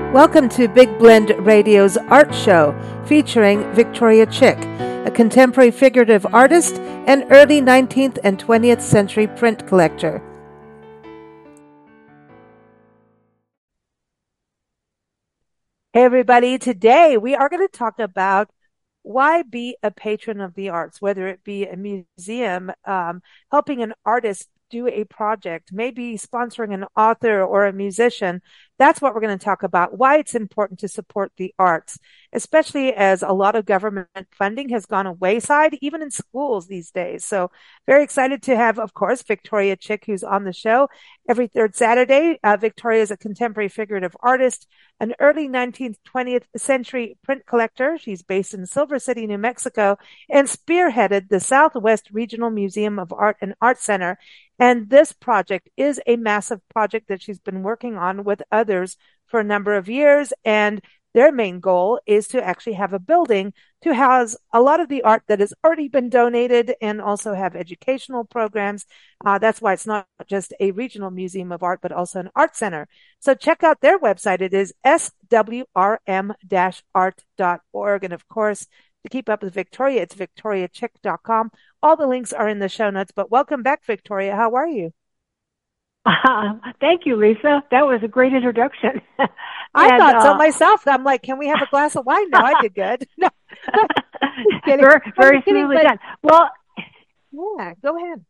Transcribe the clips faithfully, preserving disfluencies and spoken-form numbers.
Welcome to Big Blend Radio's Art Show featuring Victoria Chick, a contemporary figurative artist and early nineteenth and twentieth century print collector. Hey everybody, today we are going to talk about why be a patron of the arts, whether it be a museum, um, helping an artist do a project, maybe sponsoring an author or a musician. That's what we're going to talk about, why it's important to support the arts, especially as a lot of government funding has gone a wayside, even in schools these days. So very excited to have, of course, Victoria Chick, who's on the show every third Saturday. Uh, Victoria is a contemporary figurative artist, an early nineteenth, twentieth century print collector. She's based in Silver City, New Mexico, and spearheaded the Southwest Regional Museum of Art and Art Center. And this project is a massive project that she's been working on with others for a number of years. And their main goal is to actually have a building to house a lot of the art that has already been donated and also have educational programs. Uh, that's why it's not just a regional museum of art, but also an art center. So check out their website. It is s w r m dash art dot org. And of course, to keep up with Victoria, it's victoria chick dot com. All the links are in the show notes, but welcome back, Victoria. How are you? Uh, thank you, Lisa. That was a great introduction. I and, thought uh, so myself. I'm like, can we have a glass of wine? No, I did good. No. very very kidding, smoothly but, done. Well, yeah, go ahead.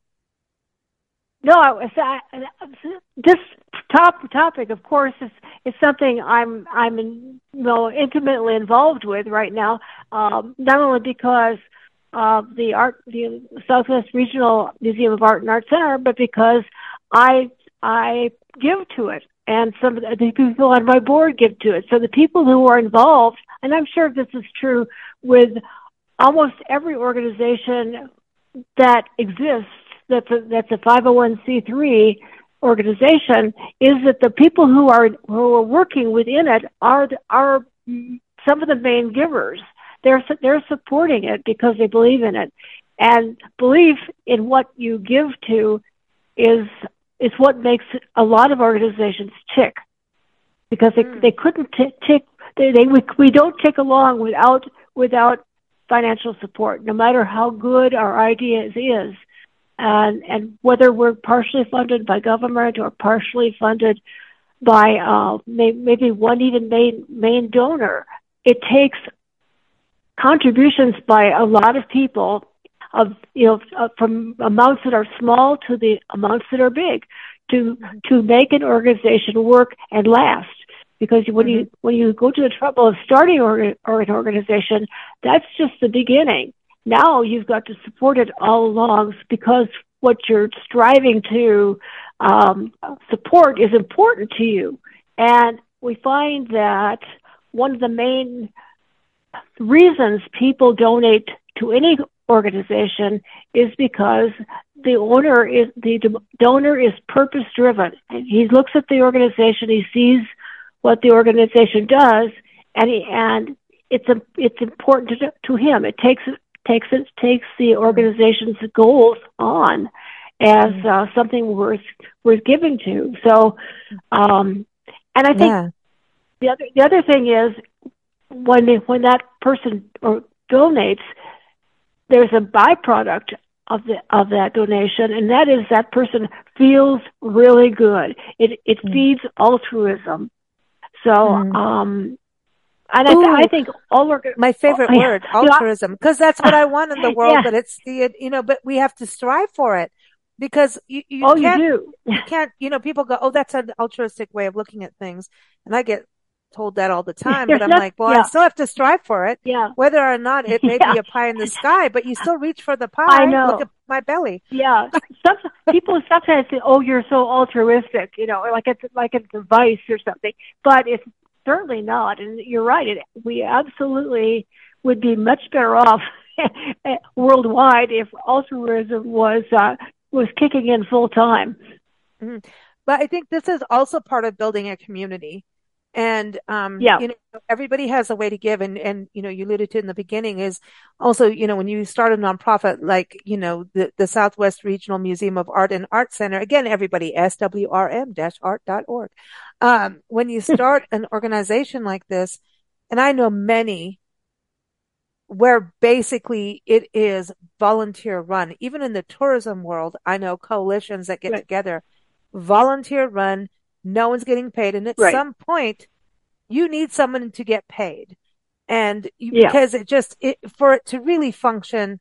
no, I was, I, this top topic, of course, is is something I'm I'm in, you know, intimately involved with right now. Um, not only because of the art, the Southwest Regional Museum of Art and Art Center, but because I I give to it, and some of the people on my board give to it. So the people who are involved, and I'm sure this is true with almost every organization that exists, that's a, that's a five oh one c three organization, is that the people who are who are working within it are are some of the main givers. They're they're supporting it because they believe in it, and belief in what you give to is is what makes a lot of organizations tick, because they mm. they couldn't t- tick they, they we, we don't tick along without without financial support, no matter how good our ideas is, and and whether we're partially funded by government or partially funded by uh, may, maybe one even main main donor. It takes contributions by a lot of people, of you know uh, from amounts that are small to the amounts that are big, to to make an organization work and last. Because when mm-hmm. you when you go to the trouble of starting or, or an organization, that's just the beginning. Now you've got to support it all along, because what you're striving to um, support is important to you. And we find that one of the main reasons people donate to any organization is because the owner is the donor is purpose driven. He looks at the organization, he sees what the organization does, and he, and it's a, it's important to, to him. It takes takes it takes the organization's goals on as uh, something worth worth giving to. So, um, and I think yeah. the other the other thing is, when they, when that person or donates, there's a byproduct of the of that donation, and that is that person feels really good. It it mm. feeds altruism. So, mm. um, and I, th- I think all orga- my favorite oh, word, yeah. altruism, because that's what I want in the world. Yeah. But it's the you know, but we have to strive for it, because you you oh, can't you do. you can't you know people go, oh, that's an altruistic way of looking at things, and I get told that all the time, There's but I'm not, like, well, yeah. I still have to strive for it. Yeah. Whether or not it may yeah. be a pie in the sky, but you still reach for the pie. I know. Look at my belly. Yeah. Some people sometimes say, oh, you're so altruistic, you know, like it's like it's a vice or something, but it's certainly not. And you're right. It, we absolutely would be much better off worldwide if altruism was, uh, was kicking in full time. Mm-hmm. But I think this is also part of building a community. And, um, Yeah. you know, everybody has a way to give. And, and, you know, you alluded to in the beginning is also, you know, when you start a nonprofit, like, you know, the, the Southwest Regional Museum of Art and Art Center, again, everybody, S W R M art dot org. Um, when you start an organization like this, and I know many where basically it is volunteer run, even in the tourism world, I know coalitions that get Right. together, volunteer run, no one's getting paid. And at Right. some point, you need someone to get paid. And you, Yeah. because it just, it, for it to really function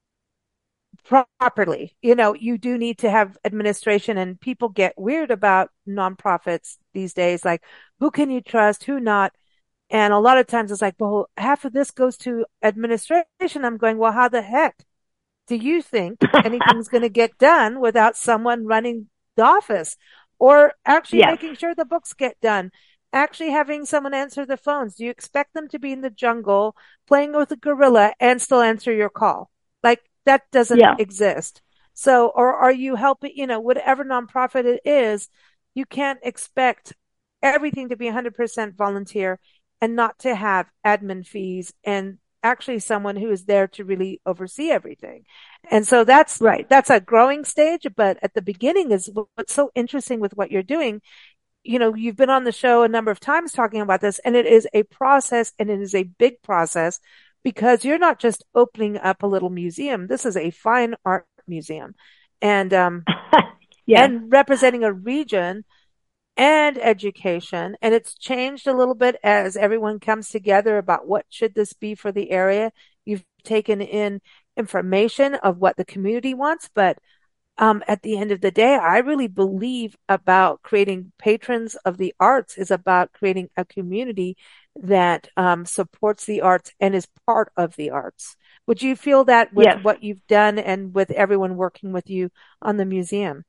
properly, you know, you do need to have administration, and people get weird about nonprofits these days. Like, who can you trust? Who not? And a lot of times it's like, well, half of this goes to administration. I'm going, well, how the heck do you think anything's going to get done without someone running the office or actually Yes. making sure the books get done? Actually having someone answer the phones. Do you expect them to be in the jungle playing with a gorilla and still answer your call? Like that doesn't Yeah. exist. So, or are you helping, you know, whatever nonprofit it is, you can't expect everything to be one hundred percent volunteer and not to have admin fees and actually someone who is there to really oversee everything. And so that's, Right. that's a growing stage, but at the beginning is what's so interesting with what you're doing. You know, you've been on the show a number of times talking about this, and it is a process, and it is a big process because you're not just opening up a little museum. This is a fine art museum and, um, Yes. and representing a region and education. And it's changed a little bit as everyone comes together about what should this be for the area. You've taken in information of what the community wants, but um, at the end of the day, I really believe about creating patrons of the arts is about creating a community that um, supports the arts and is part of the arts. Would you feel that with Yes. what you've done and with everyone working with you on the museum?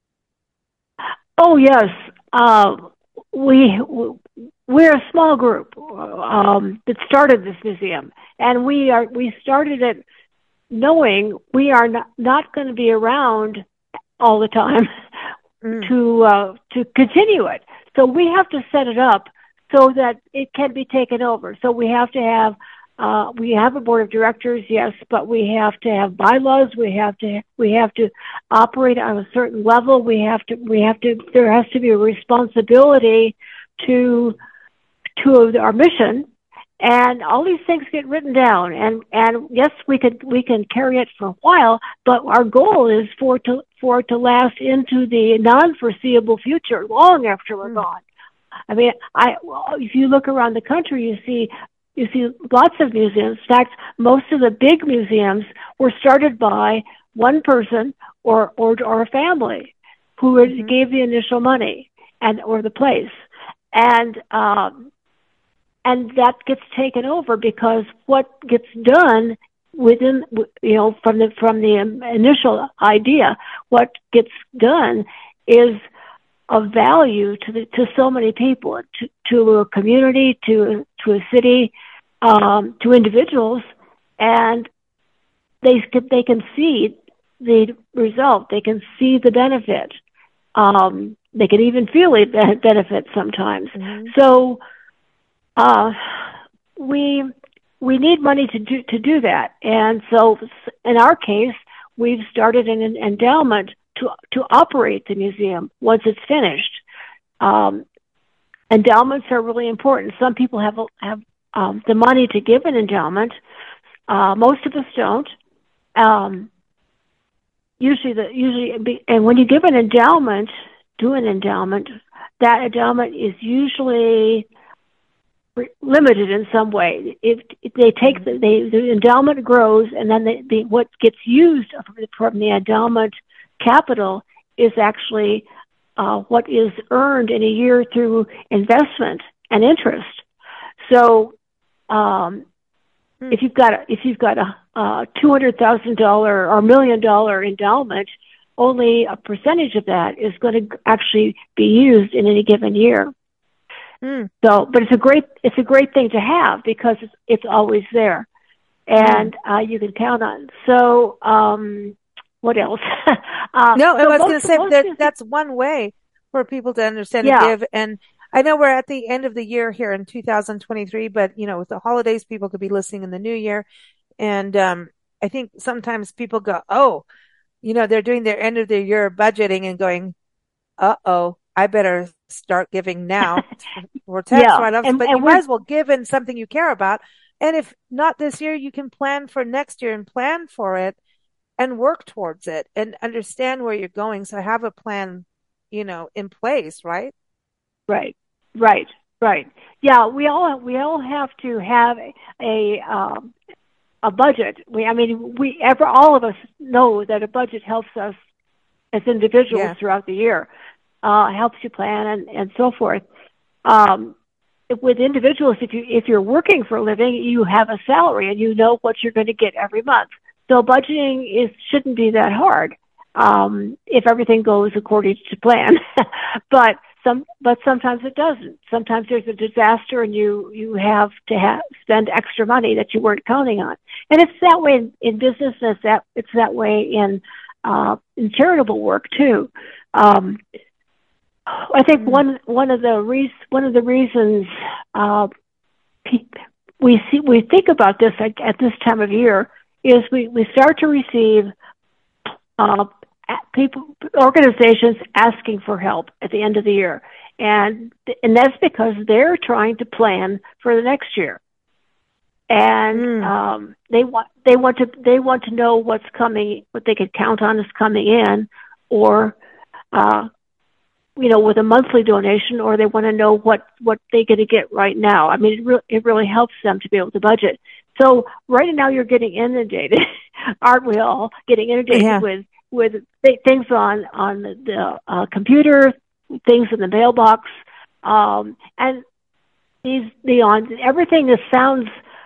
Oh, yes. Uh, we we're a small group um, that started this museum, and we are we started it knowing we are not, not going to be around all the time Mm, to uh, to continue it. So we have to set it up so that it can be taken over. So we have to have uh, we have a board of directors, yes, but we have to have bylaws. We have to we have to operate on a certain level. We have to we have to there has to be a responsibility to to our mission, and all these things get written down. And and yes, we could we can carry it for a while, but our goal is for it to for it to last into the non-foreseeable future, long after we're mm, gone. I mean, I if you look around the country, you see you see lots of museums. In fact, most of the big museums were started by one person or or, or a family who mhm, gave the initial money and or the place, and um, and that gets taken over because what gets done within you know from the from the initial idea, what gets done is of value to the, to so many people, to, to a community, to to a city, um, to individuals, and they they can see the result. They can see the benefit. Um, they can even feel the benefit sometimes. mhm, So uh, we we need money to do to do that, and so in our case, we've started an endowment to to operate the museum once it's finished. Um, endowments are really important. Some people have have um, the money to give an endowment. Uh, most of us don't. Um, usually, the usually, and when you give an endowment, do an endowment, that endowment is usually limited in some way. If, if they take the, they, the endowment grows, and then the, the, what gets used from the endowment capital is actually uh, what is earned in a year through investment and interest. So, um, mm, if you've got a, if you've got a uh, two hundred thousand dollar or million dollar endowment, only a percentage of that is going to actually be used in any given year. mm, So, but it's a great it's a great thing to have because it's it's always there, mm. and uh, you can count on. So, um, what else? uh, No, I so was going most to say most that music, that's one way for people to understand and yeah, give. And I know we're at the end of the year here in two thousand twenty-three, but you know, with the holidays, people could be listening in the new year. And um, I think sometimes people go, oh, you know, they're doing their end of the year budgeting and going, uh-oh, I better start giving now for tax Yeah, write-offs, and but you and might we as well give in something you care about. And if not this year, you can plan for next year and plan for it and work towards it and understand where you're going. So have a plan, you know, in place, right? right, right, right. Yeah, we all we all have to have a um, a budget. We, I mean, we ever all of us know that a budget helps us as individuals Yeah. throughout the year. Uh, helps you plan and and so forth. Um, with individuals, if you if you're working for a living, you have a salary and you know what you're going to get every month. So budgeting is shouldn't be that hard um, if everything goes according to plan. but some but sometimes it doesn't. Sometimes there's a disaster and you you have to ha- spend extra money that you weren't counting on. And it's that way in, in business. And it's that it's that way in uh, in charitable work too. Um, I think Mm. one one of the re- one of the reasons uh, we see we think about this at, at this time of year is we, we start to receive uh, people organizations asking for help at the end of the year, and and that's because they're trying to plan for the next year, and Mm. um, they want they want to they want to know what's coming, what they could count on is coming in, or uh, you know, with a monthly donation, or they want to know what, what they're going to get right now. I mean, it, re- it really helps them to be able to budget. So right now you're getting inundated, aren't we all getting inundated Yeah. with, with th- things on, on the, the uh, computer, things in the mailbox, um, and these, the on, everything that sounds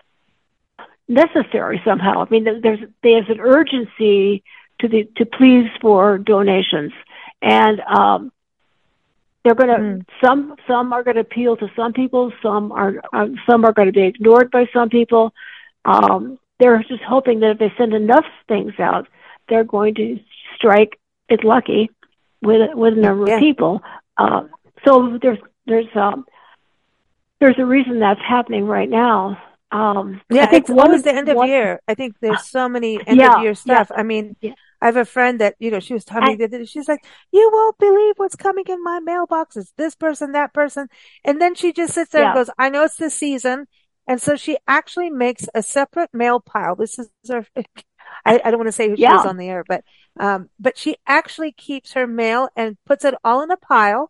necessary somehow. I mean, there's, there's an urgency to the, to please for donations. And, um, they're going to Mm. some some are going to appeal to some people. Some are uh, some are going to be ignored by some people. Um, they're just hoping that if they send enough things out, they're going to strike it lucky with with a number of Yeah. people. Uh, so there's there's um, there's a reason that's happening right now. Um, I Yeah, think it's one always of the end of one year. I think there's so many end of yeah year yeah stuff. I mean, yeah I have a friend that, you know, she was telling me and, that she's like, you won't believe what's coming in my mailbox. It's this person, that person. And then she just sits there and yeah goes, I know it's the season. And so she actually makes a separate mail pile. This is her, I, I don't want to say who she is yeah on the air, but, um, but she actually keeps her mail and puts it all in a pile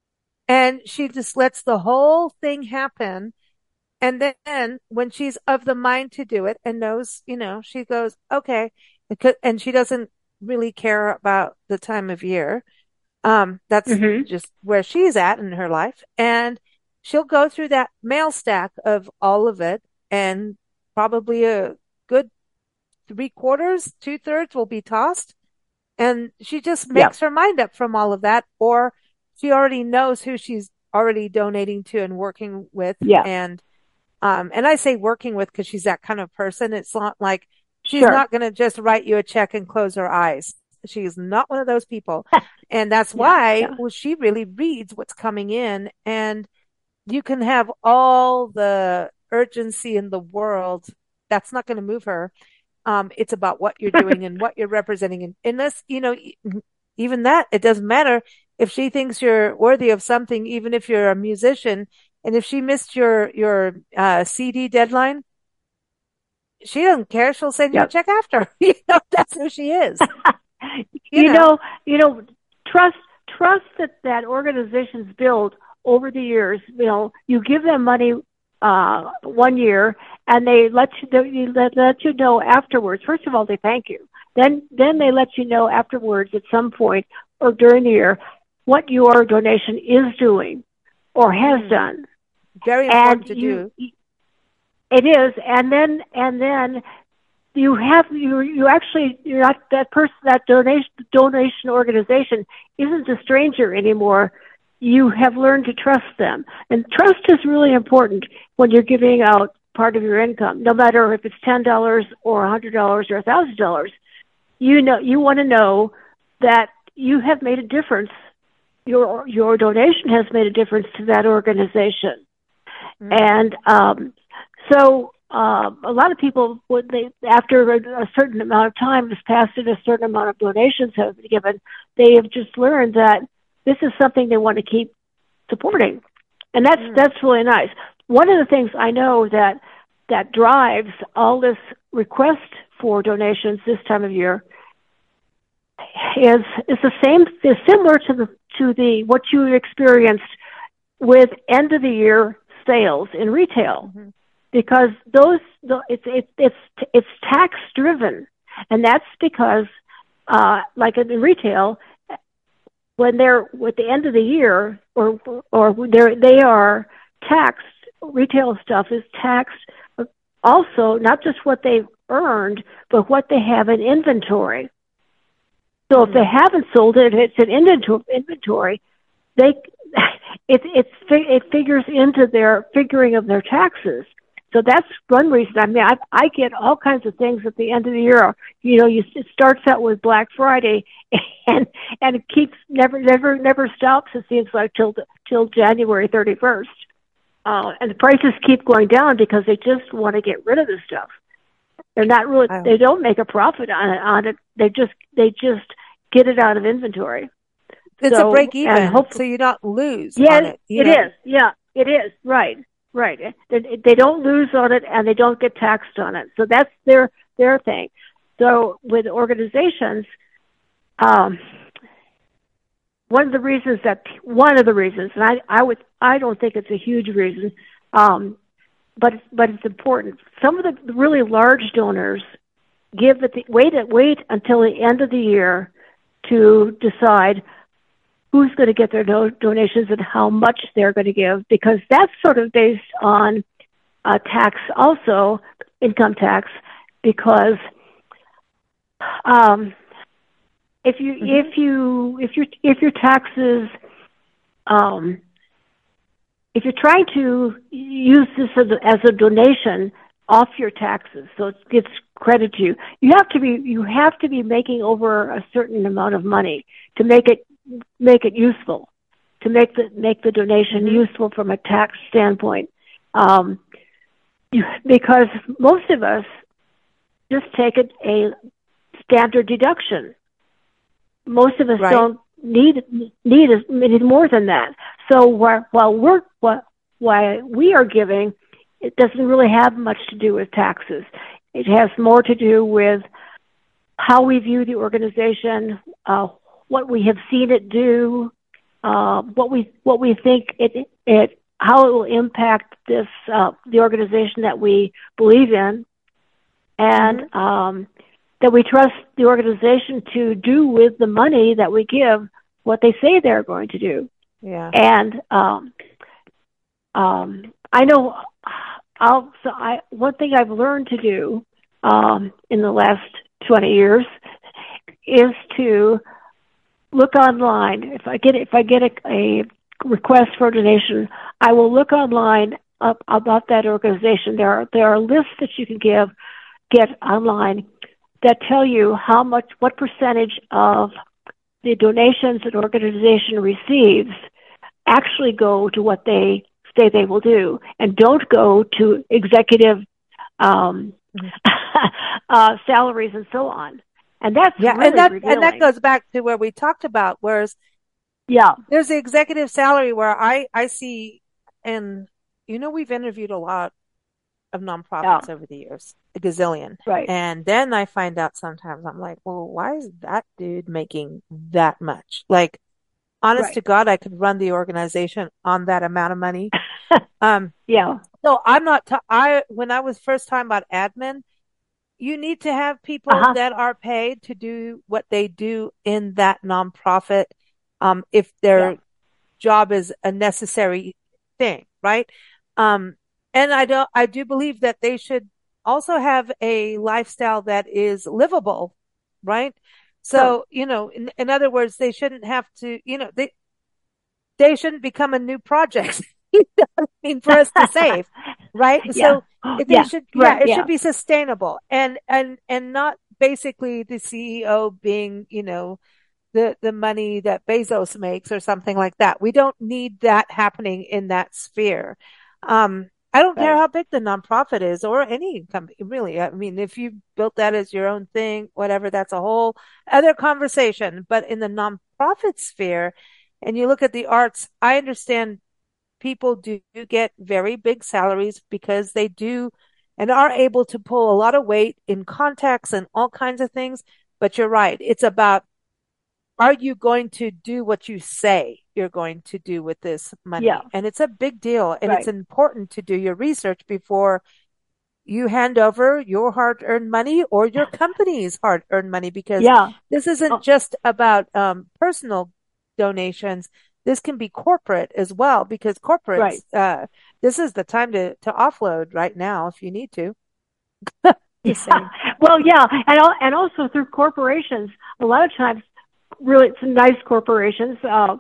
and she just lets the whole thing happen. And then when she's of the mind to do it and knows, you know, she goes, okay. And she doesn't really care about the time of year. Um, that's hmm just where she's at in her life. And she'll go through that mail stack of all of it and probably a good three quarters, two thirds will be tossed. And she just yeah makes her mind up from all of that, or she already knows who she's already donating to and working with. yeah And um, and I say working with because she's that kind of person. It's not like she's sure not going to just write you a check and close her eyes. She's not one of those people. And that's yeah why, yeah well, she really reads what's coming in and you can have all the urgency in the world. That's not going to move her. Um, it's about what you're doing and what you're representing. And unless, you know, e- even that, it doesn't matter if she thinks you're worthy of something, even if you're a musician. And if she missed your, your, uh, C D deadline, she doesn't care. She'll send you a yeah. check after. You know, that's who she is, you you know. know, you know, trust trust that that organizations build over the years. You know, you give them money uh, one year, and they let you they let, let you know afterwards. First of all, they thank you. Then then they let you know afterwards at some point or during the year what your donation is doing or has Mm, done, very and important to you. do. It is, and then and then you have you you actually you're not that person that donation donation organization isn't a stranger anymore. You have learned to trust them, and trust is really important when you're giving out part of your income, no matter if it's ten dollars or a hundred dollars or a thousand dollars. You know you want to know that you have made a difference your your donation has made a difference to that organization. Mm. And um, so uh, a lot of people, when they after a, a certain amount of time has passed and a certain amount of donations have been given, they have just learned that this is something they want to keep supporting, and that's Mm. that's really nice. One of the things I know that that drives all this request for donations this time of year is is the same is similar to the to the what you experienced with end of the year sales in retail, Mm-hmm. because those it's it's it's it's tax driven, and that's because uh, like in retail, when they're at the end of the year or or they they are taxed. Retail stuff is taxed also, not just what they've earned, but what they have in inventory. So if they Mm. haven't sold it, it's an inventory. They it it it figures into their figuring of their taxes. So that's one reason. I mean, I I get all kinds of things at the end of the year. You know, you it starts out with Black Friday, and and it keeps never never never stops. It seems like till till January thirty first, uh, and the prices keep going down because they just want to get rid of the stuff. They're not really. Wow. They don't make a profit on it. On it, they just they just get it out of inventory. It's a So break and even, hope so you don't lose yeah, on it, you it know. is. Yeah, it is. Right, right. They, they don't lose on it, and they don't get taxed on it. So that's their their thing. So with organizations, um, one of the reasons that one of the reasons, and I I would I don't think it's a huge reason, um, but but it's important. Some of the really large donors give it the wait wait until the end of the year to decide who's going to get their do- donations and how much they're going to give, because that's sort of based on uh, tax, also income tax, because um, if you Mm-hmm. if you if you if your taxes um, if you're trying to use this as a, as a donation off your taxes, so it gets credit to you, you have to be you have to be making over a certain amount of money to make it make it useful, to make the make the donation Mm-hmm. useful from a tax standpoint. Um, you, because most of us just take a, a standard deduction. Most of us Right. don't need need need more than that. So while while we're what why we are giving, it doesn't really have much to do with taxes. It has more to do with how we view the organization, uh, what we have seen it do, uh, what we what we think it it how it will impact this uh, the organization that we believe in, and Mm-hmm. um, that we trust the organization to do with the money that we give what they say they're going to do. Yeah. And um, um, I know I'll so I one thing I've learned to do um, in the last twenty years is to look online. If I get if I get a, a request for a donation, I will look online up about that organization. There are there are lists that you can give get online that tell you how much what percentage of the donations an organization receives actually go to what they say they will do, and don't go to executive um, Mm-hmm. uh, salaries and so on. And that's Yeah, and really that and that revealing. goes back to where we talked about, whereas Yeah. there's the executive salary where I I see, and you know, we've interviewed a lot of Yeah. nonprofits over the years, a gazillion. Right. And then I find out sometimes I'm like, well, why is that dude making that much? Like, honest to Right. God, I could run the organization on that amount of money. Um, Yeah. so I'm not, t- I, when I was first talking about admin, you need to have Uh people huh. that are paid to do what they do in that nonprofit. Um, if Yeah. their job is a necessary thing, right? Um, and I don't, I do believe that they should also have a lifestyle that is livable, right? Sure. So, you know, in, in other words, they shouldn't have to, you know, they, they shouldn't become a new project. You know what I mean, for us to save, right? Yeah. So they Yeah. should, yeah, Right. it should Yeah. be sustainable and, and, and not basically the C E O being, you know, the, the money that Bezos makes or something like that. We don't need that happening in that sphere. Um, I don't care Right. how big the nonprofit is or any company, really. I mean, if you built that as your own thing, whatever, that's a whole other conversation. But in the nonprofit sphere, and you look at the arts, I understand people do get very big salaries because they do and are able to pull a lot of weight in contacts and all kinds of things. But you're right. It's about, are you going to do what you say you're going to do with this Yeah. money? And it's a big deal. And it's Right. important to do your research before you hand over your hard earned money or your company's hard earned money, because Yeah. this isn't Oh, just about um, personal donations. This can be corporate as well, because corporates, right. uh, this is the time to, to offload right now if you need to. Yeah. Just saying. Well, yeah, and al- and also through corporations, a lot of times, really, some nice corporations uh,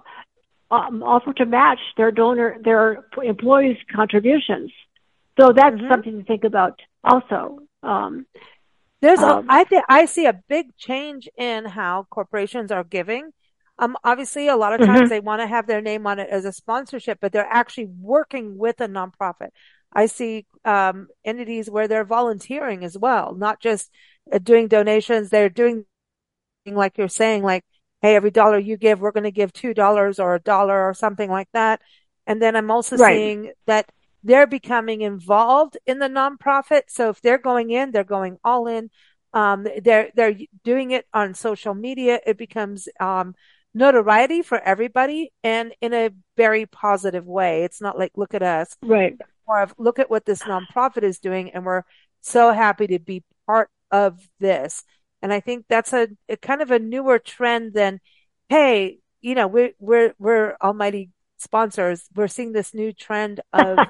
um, offer to match their donor their employees' contributions. So that's hmm something to think about also. Um, There's a, um, I think I see a big change in how corporations are giving. Um, obviously, a lot of times mhm. they want to have their name on it as a sponsorship, but they're actually working with a nonprofit. I see um, entities where they're volunteering as well, not just uh, doing donations. They're doing like you're saying, like, hey, every dollar you give, we're going to give two dollars or a dollar or something like that. And then I'm also Right, seeing that they're becoming involved in the nonprofit. So if they're going in, they're going all in. Um, they're they're doing it on social media. It becomes um, notoriety for everybody, and in a very positive way. It's not like, look at us, right. more of, look at what this nonprofit is doing, and we're so happy to be part of this. And I think that's a, a kind of a newer trend than, hey, you know, we're we're we're almighty sponsors. We're seeing this new trend of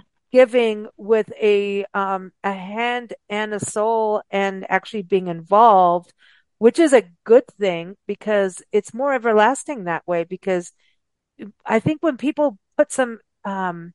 giving with a um a hand and a soul and actually being involved, which is a good thing because it's more everlasting that way. Because I think when people put some um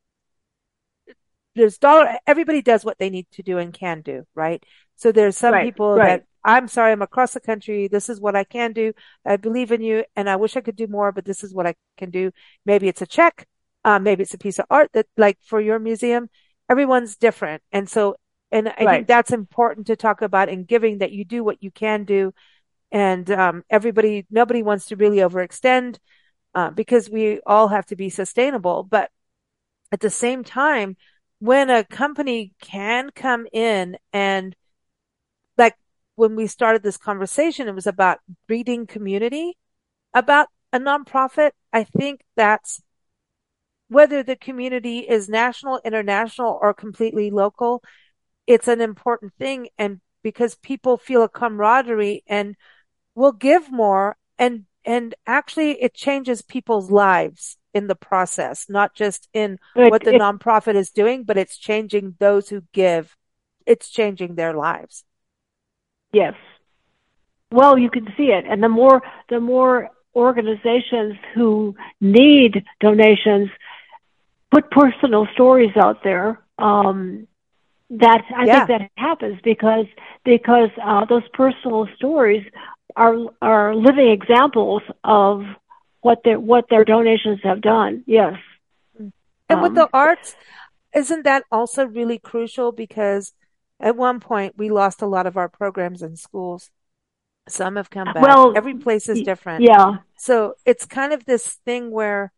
there's dollar, everybody does what they need to do and can do, right? So there's some Right, people that, right. I'm sorry, I'm across the country. This is what I can do. I believe in you and I wish I could do more, but this is what I can do. Maybe it's a check. Uh, maybe it's a piece of art that, like for your museum, everyone's different. And so, and I think Right. that's important to talk about in giving, that you do what you can do. And, um, everybody, nobody wants to really overextend, uh, because we all have to be sustainable. But at the same time, when a company can come in and, like, when we started this conversation, it was about breeding community about a nonprofit. I think that's, whether the community is national, international, or completely local, it's an important thing. And because people feel a camaraderie and will give more, and and actually it changes people's lives in the process, not just in It, what the it, nonprofit is doing, but it's changing those who give. It's changing their lives. yes. Well, you can see it, and the more the more organizations who need donations put personal stories out there. Um, that I think Yeah. that happens because because uh, those personal stories are are living examples of what their what their donations have done. Yes. And with the Um, arts, isn't that also really crucial? Because at one point we lost a lot of our programs in schools. Some have come back. well, Every place is different. yeah, So it's kind of this thing where,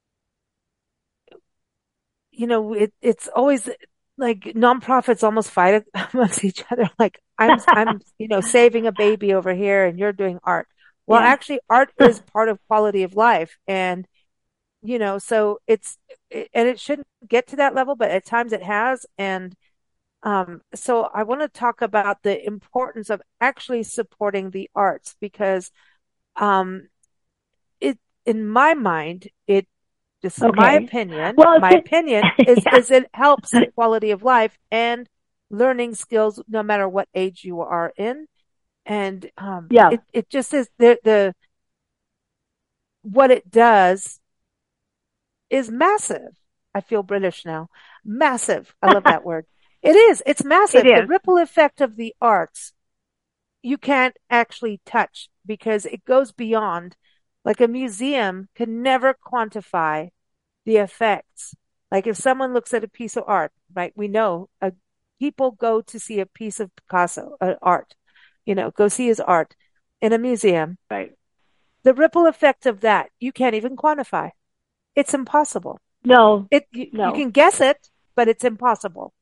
you know, it, it's always like nonprofits almost fight amongst each other. Like, I'm, I'm, you know, saving a baby over here and you're doing art. Well, yeah, actually art is part of quality of life. And, you know, so it's, and it shouldn't get to that level, but at times it has. And, um, so I want to talk about the importance of actually supporting the arts, because, um, it, in my mind, it, just my okay. opinion, Well, my it's, opinion is, yeah, is it helps quality of life and learning skills no matter what age you are in. And, um, yeah, it, it just is the, the, what it does is massive. I feel British now. Massive. I love that word. It is. It's it massive. The is. ripple effect of the arts, you can't actually touch. because it goes beyond, like a museum can never quantify the effects. Like if someone looks at a piece of art, right? We know uh, people go to see a piece of Picasso uh, art, you know, go see his art in a museum. Right. The ripple effect of that, you can't even quantify. It's impossible. No, It, you, you no. can guess it, but it's impossible.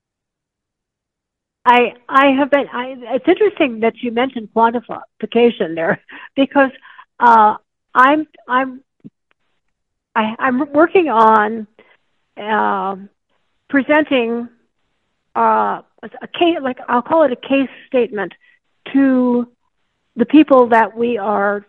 I I have been. I, it's interesting that you mentioned quantification there, because uh, I'm I'm I, I'm working on um presenting uh, a case, like I'll call it a case statement to the people that we are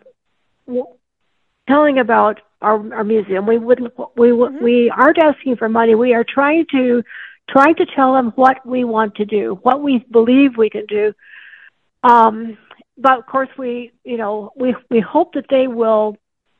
telling about our, our museum. We would we Hmm. we aren't asking for money. We are trying to trying to tell them what we want to do, what we believe we can do. Um, but of course, we you know we we hope that they will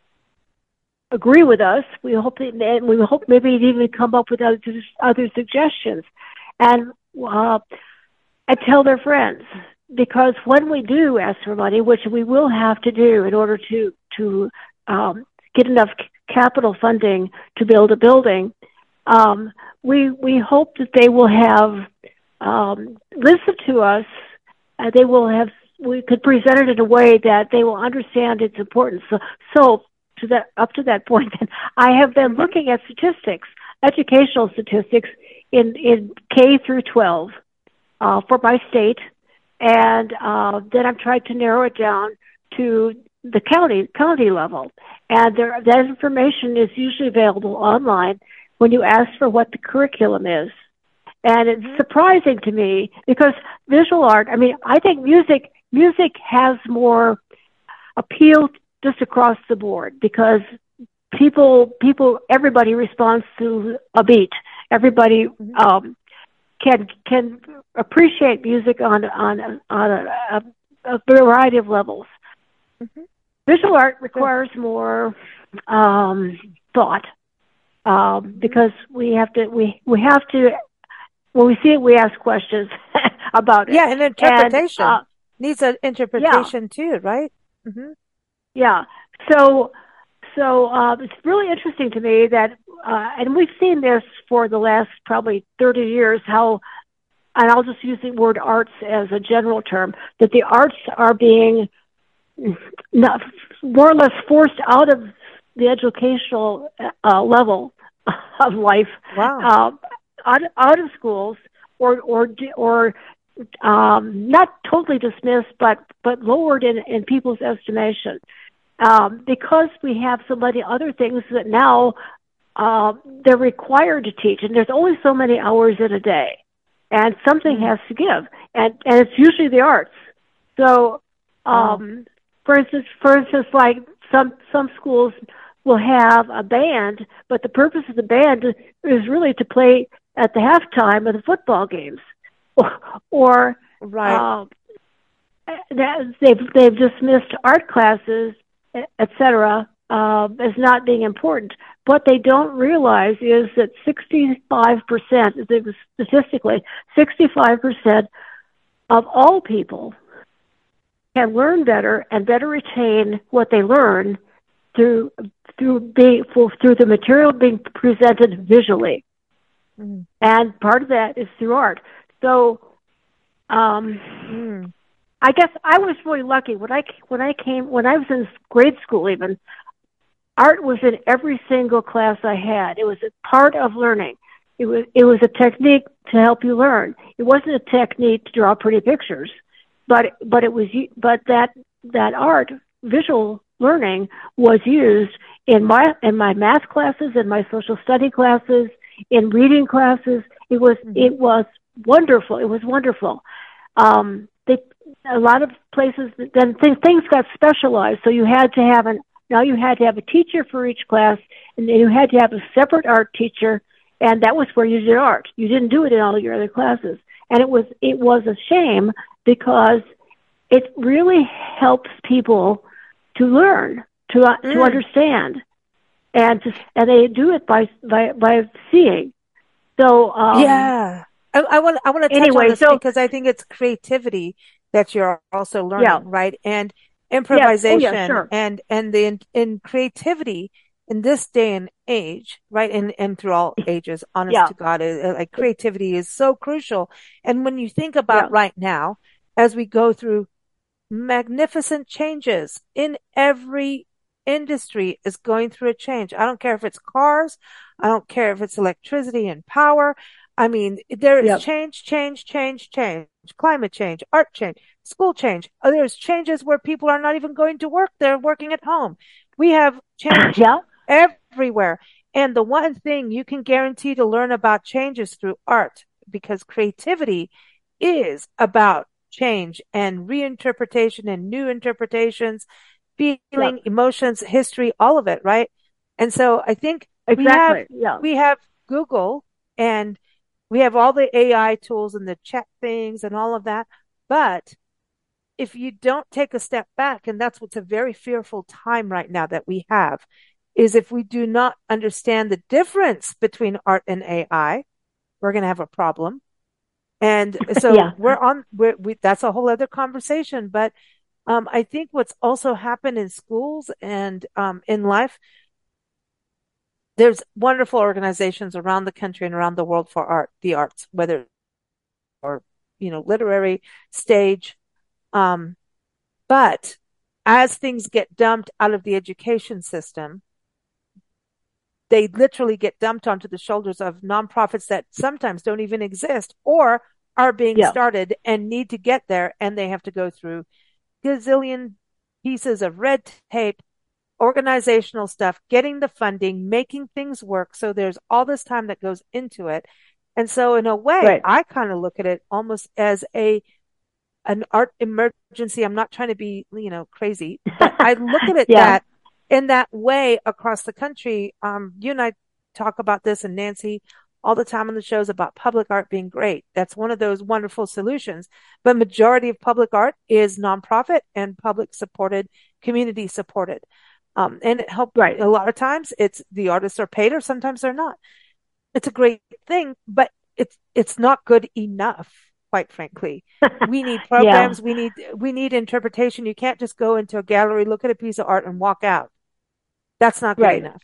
agree with us. We hope that, and we hope maybe even come up with other other suggestions, and uh, and tell their friends. Because when we do ask for money, which we will have to do in order to to um, get enough capital funding to build a building, um, we we hope that they will have um, listened to us. Uh, they will have we could present it in a way that they will understand its importance. So, so to that up to that point, I have been Hmm. looking at statistics, educational statistics in in K through twelve uh, for my state, and uh, then I've tried to narrow it down to the county county level. And there, that information is usually available online when you ask for what the curriculum is. And it's Hmm. surprising to me because visual art. I mean, I think music music has more appeal just across the board because people people everybody responds to a beat. Everybody Hmm. um, can can appreciate music on on on a, a, a variety of levels. Hmm. Visual art Sure. requires more um, thought um, Hmm. because we have to we we have to when we see it we ask questions about it, Yeah, and and uh, interpretation needs an yeah interpretation too, right? Hmm. yeah so so uh, it's really interesting to me that uh, and we've seen this for the last probably thirty years how, and I'll just use the word arts as a general term, that the arts are being not, more or less forced out of the educational uh, level of life, Wow. uh, out, out of schools, or or or um, not totally dismissed, but but lowered in, in people's estimation, um, because we have so many other things that now uh, they're required to teach, and there's only so many hours in a day, and something Mm. has to give, and and it's usually the arts. So, Wow. um, for instance, for instance, like some some schools will have a band, but the purpose of the band is really to play at the halftime of the football games, or, or Right. uh, that they've they've dismissed art classes, et cetera, uh, as not being important. What they don't realize is that sixty-five percent, statistically, sixty-five percent of all people can learn better and better retain what they learn through through being through the material being presented visually, Mm. and part of that is through art. So. Um, Mm. I guess I was really lucky when I when I came when I was in grade school. Even art was in every single class I had. It was a part of learning. It was it was a technique to help you learn. It wasn't a technique to draw pretty pictures, but but it was but that that art visual learning was used in my in my math classes, in my social study classes, in reading classes. It was Mm-hmm. it was wonderful. It was wonderful. Um, they a lot of places then things things got specialized, so you had to have an now you had to have a teacher for each class, and then you had to have a separate art teacher, and that was where you did art. You didn't do it in all your other classes, and it was it was a shame because it really helps people to learn, to uh, to Mm. understand, and to and they do it by by by seeing. So um, Yeah. I, I want I want to touch on anyway, this so because I think it's creativity that you're also yeah, learning, right? And Yes. Oh, yeah, improvisation sure. and and the in, in creativity in this day and age, right? And and through all ages, honest Yeah. to God, uh, like creativity is so crucial. And when you think Yeah. about right now, as we go through magnificent changes in every industry is going through a change. I don't care if it's cars. I don't care if it's electricity and power. I mean, there is Yeah. change, change, change, change, climate change, art change, school change. Uh, There's changes where people are not even going to work. They're working at home. We have change Yeah. everywhere. And the one thing you can guarantee to learn about change is through art because creativity is about change and reinterpretation and new interpretations, Yeah. feeling, emotions, history, all of it, right? And so I think we have Exactly. Yeah. we have Google and we have all the A I tools and the chat things and all of that. But if you don't take a step back, and that's what's a very fearful time right now that we have, is if we do not understand the difference between art and A I, we're going to have a problem. And so Yeah. we're on, we're, we, that's a whole other conversation. But um, I think what's also happened in schools and um, in life, there's wonderful organizations around the country and around the world for art, the arts, whether or you know literary, stage. Um, but as things get dumped out of the education system, they literally get dumped onto the shoulders of nonprofits that sometimes don't even exist or are being Yeah. started and need to get there, and they have to go through gazillion pieces of red tape, organizational stuff, getting the funding, making things work. So there's all this time that goes into it. And so in a way, Right. I kind of look at it almost as a an art emergency. I'm not trying to be, you know, crazy, but I look at it Yeah. that in that way across the country. Um, you and I talk about this and Nancy all the time on the shows about public art being great. That's one of those wonderful solutions. But majority of public art is nonprofit and public supported, community supported. Um, and it help Right. a lot of times it's the artists are paid or sometimes they're not. It's a great thing, but it's it's not good enough, quite frankly. We need Yeah. programs, we need we need interpretation. You can't just go into a gallery, look at a piece of art and walk out. That's not good Right. enough.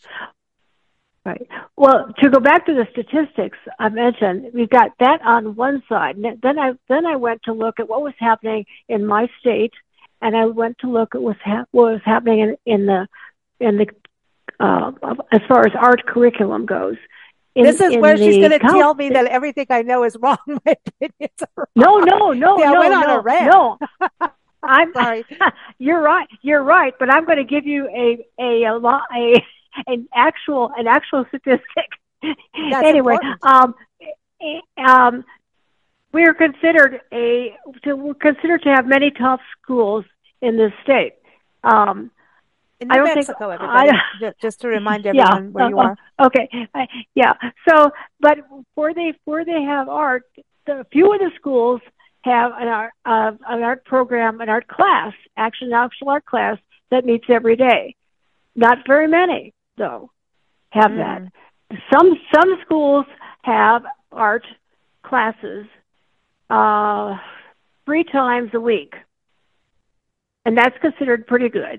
Right. Well, to go back to the statistics I mentioned, we've got that on one side. And then I then I went to look at what was happening in my state, and I went to look at what's hap- what was happening in, in the in the uh, as far as art curriculum goes. In This is in where she's the going to count. tell me that everything I know is wrong. My opinions are No, wrong. no, no, See, I no, went on a no, rant. no. I'm. Sorry. You're right. You're right. But I'm going to give you a a a, lo- a an actual an actual statistic. That's Anyway, important. um, eh, um, we are considered a to, we're considered to have many top schools in this state. Um, In I New don't think Mexico, I. everybody, ju- just to remind Yeah. everyone where Uh, you uh, are. okay. I, yeah. So, but where they where they have art, the few of the schools have an art uh, an art program, an art class, actually an actual art class that meets every day. Not very many, though, have that. Mm. Some some schools have art classes uh, three times a week, and that's considered pretty good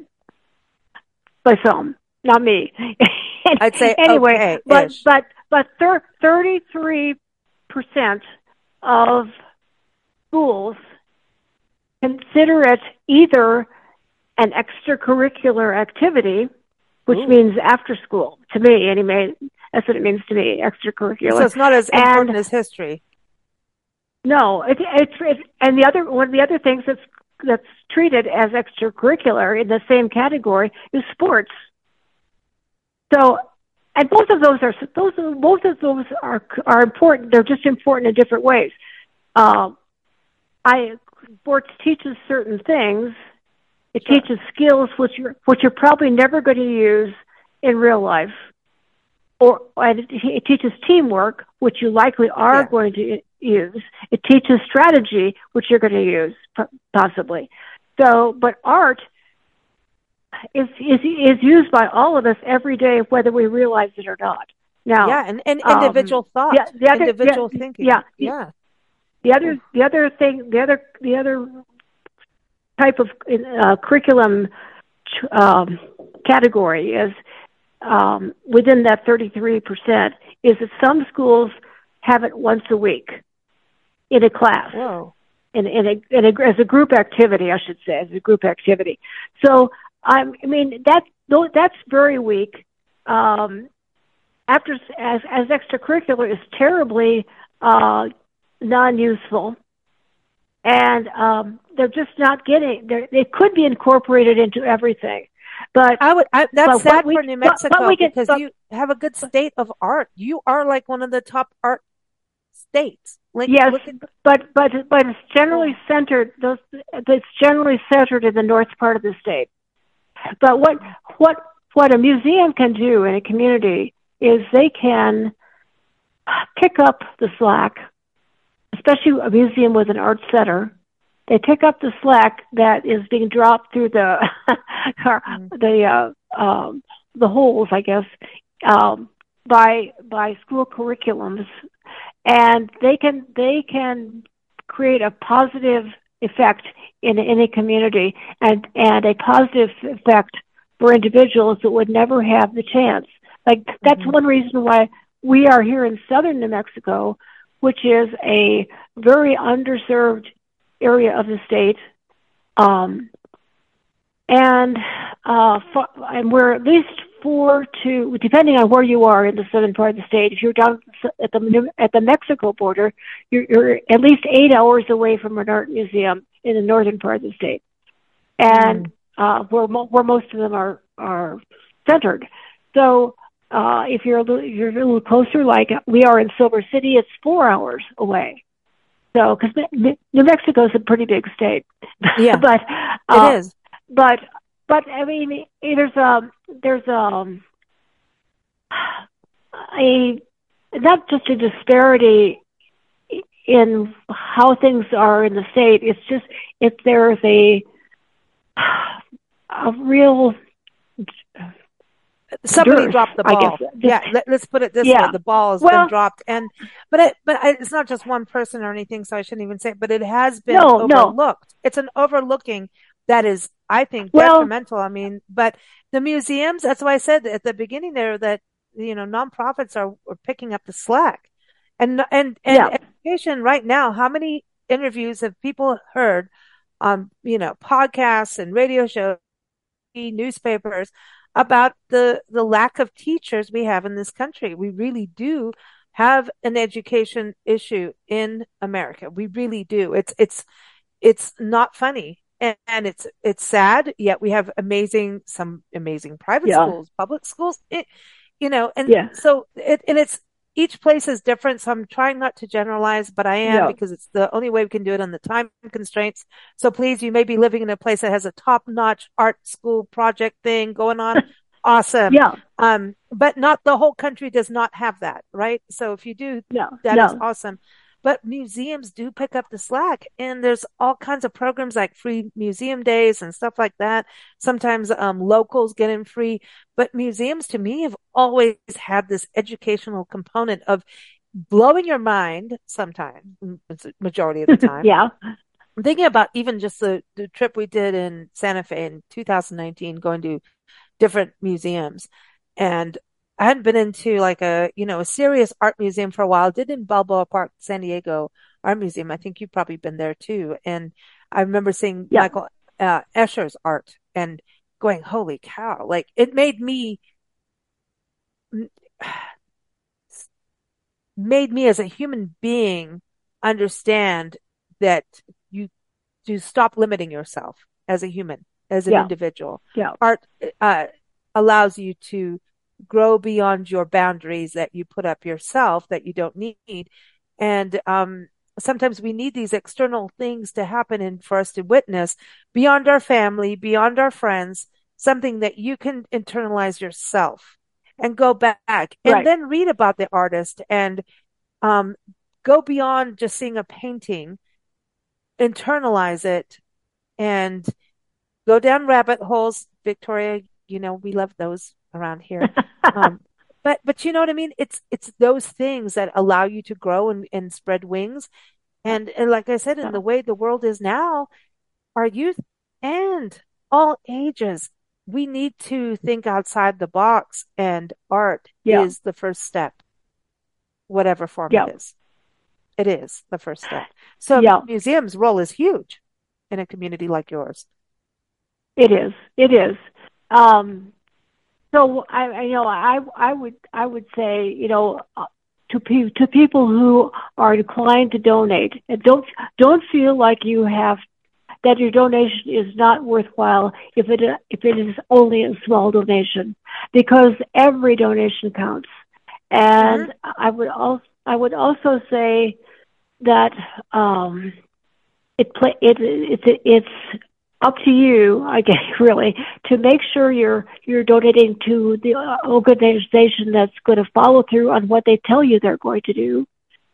by some, not me. I'd say Anyway, but okay-ish. but but thirty-three percent of schools consider it either an extracurricular activity, which Ooh. means after school. To me, anyway, that's what it means to me, So extracurricular. it's not as And important as history. no, it, it's it, and the other one of the other things that's that's treated as extracurricular in the same category is sports. So, and both of those are those are- both of those are are important. They're just important in different ways. Um, I sports teaches certain things. It Sure. teaches skills which you're which you're probably never going to use in real life, or and it, it teaches teamwork, which you likely are Yeah. going to use. It teaches strategy, which you're going to use possibly. So, but art is is is used by all of us every day, whether we realize it or not. Now, Yeah. And, and um, individual thought, the, the other, individual the, thinking. yeah, the, Yeah. the Ooh. other, the other thing, the other, the other type of uh, curriculum um, category is um, within that thirty-three percent is that some schools have it once a week in a class. Whoa. In, in, a, in a, as a group activity, I should say, as a group activity. So, um, I mean, that, that's very weak. Um, after, as, as extracurricular is terribly uh, non-useful. And um, they're just not getting, they could be incorporated into everything. But I would, I, that's sad we, for New Mexico but, but we get, because but, you have a good state of art. You are like one of the top art states. Like, yes, at, but but but it's generally centered. Those it's generally centered in the north part of the state. But what what what a museum can do in a community is they can pick up the slack, especially a museum with an art center. They pick up the slack that is being dropped through the the uh, um, the holes, I guess, um, by by school curriculums. And they can they can create a positive effect in in a community, and and a positive effect for individuals that would never have the chance. Like that's mm-hmm. one reason why we are here in southern New Mexico, which is a very underserved area of the state, um, and uh, and we're at least four to, depending on where you are in the southern part of the state. If you're down at the at the Mexico border, you're, you're at least eight hours away from an art museum in the northern part of the state, and mm. uh, where mo- where most of them are are centered. So uh, if you're a little, if you're a little closer, like we are in Silver City, it's four hours away. So because New Mexico is a pretty big state, yeah, but uh, it is. But but I mean, there's a there's a a not just a disparity in how things are in the state. It's just if there's a a real somebody dearth, dropped the ball. Just, yeah, let, us put it this yeah. way: the ball has well, been dropped, and but it, but it's not just one person or anything, so I shouldn't even say it. But it has been no, overlooked. No. It's an overlooking that is, I think, well, detrimental. I mean, but the museums. That's why I said at the beginning there that you know nonprofits are, are picking up the slack, and and and yeah. education right now. How many interviews have people heard on you know podcasts and radio shows, newspapers? About the, the lack of teachers we have in this country. We really do have an education issue in America. We really do. It's, it's, it's not funny and, and it's, it's sad, yet we have amazing, some amazing private yeah. schools, public schools, it, you know, and yeah. so it, and it's, each place is different. So I'm trying not to generalize, but I am yeah. because it's the only way we can do it on the time constraints. So please, you may be living in a place that has a top notch art school project thing going on. Awesome. Yeah. Um, but not the whole country does not have that, right? So if you do, no, that no. is awesome. But museums do pick up the slack and there's all kinds of programs like free museum days and stuff like that. Sometimes, um, locals get in free, but museums to me have always had this educational component of blowing your mind sometimes, majority of the time. yeah. I'm thinking about even just the, the trip we did in Santa Fe in two thousand nineteen, going to different museums. And I hadn't been into like a, you know, a serious art museum for a while. I did in Balboa Park, San Diego Art Museum. I think you've probably been there too. And I remember seeing yeah. Michael uh, Escher's art and going, holy cow. Like it made me, made me as a human being understand that you do stop limiting yourself as a human, as an yeah. individual. Yeah. Art uh, allows you to grow beyond your boundaries that you put up yourself that you don't need. And, um, sometimes we need these external things to happen and for us to witness beyond our family, beyond our friends, something that you can internalize yourself and go back and right. then read about the artist and, um, go beyond just seeing a painting, internalize it and go down rabbit holes. Victoria, you know, we love those around here. Um, but, but you know what I mean? It's, it's those things that allow you to grow and, and spread wings. And, and like I said, in the way the world is now, our youth and all ages. We need to think outside the box, and art Yeah, is the first step, whatever form it yeah, is. It is the first step. So yeah. museums' role is huge in a community like yours. It is. It is. Um, so I, I, you know, I, I would, I would say, you know, uh, to pe- to people who are inclined to donate, and don't don't feel like you have that your donation is not worthwhile if it if it is only a small donation, because every donation counts. Hmm. And I would also I would also say that um, it play it it's it's up to you, I guess, really, to make sure you're you're donating to the organization that's going to follow through on what they tell you they're going to do.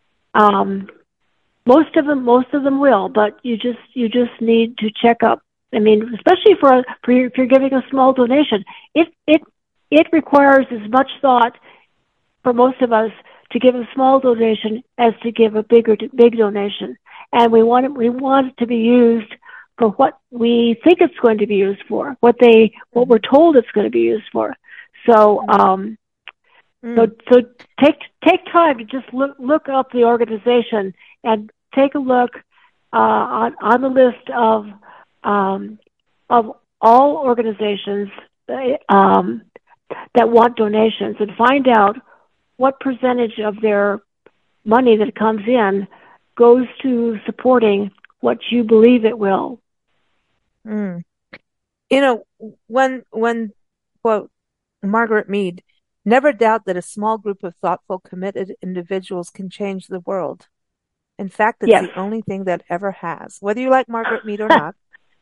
Um, most of them, most of them will, but you just you just need to check up. I mean, especially for for your, if you're giving a small donation, it it it requires as much thought for most of us to give a small donation as to give a bigger big donation, and we want it, we want it to be used for what we think it's going to be used for, what they what we're Hmm. told it's going to be used for. So Hmm. um, so Mm. so take take time to just look look up the organization and take a look uh, on on the list of um, of all organizations uh, um, that want donations, and find out what percentage of their money that comes in goes to supporting what you believe it will. Mm. You know, when when quote Margaret Mead, never doubt that a small group of thoughtful, committed individuals can change the world. In fact, it's Yes. the only thing that ever has. Whether you like Margaret Mead or not,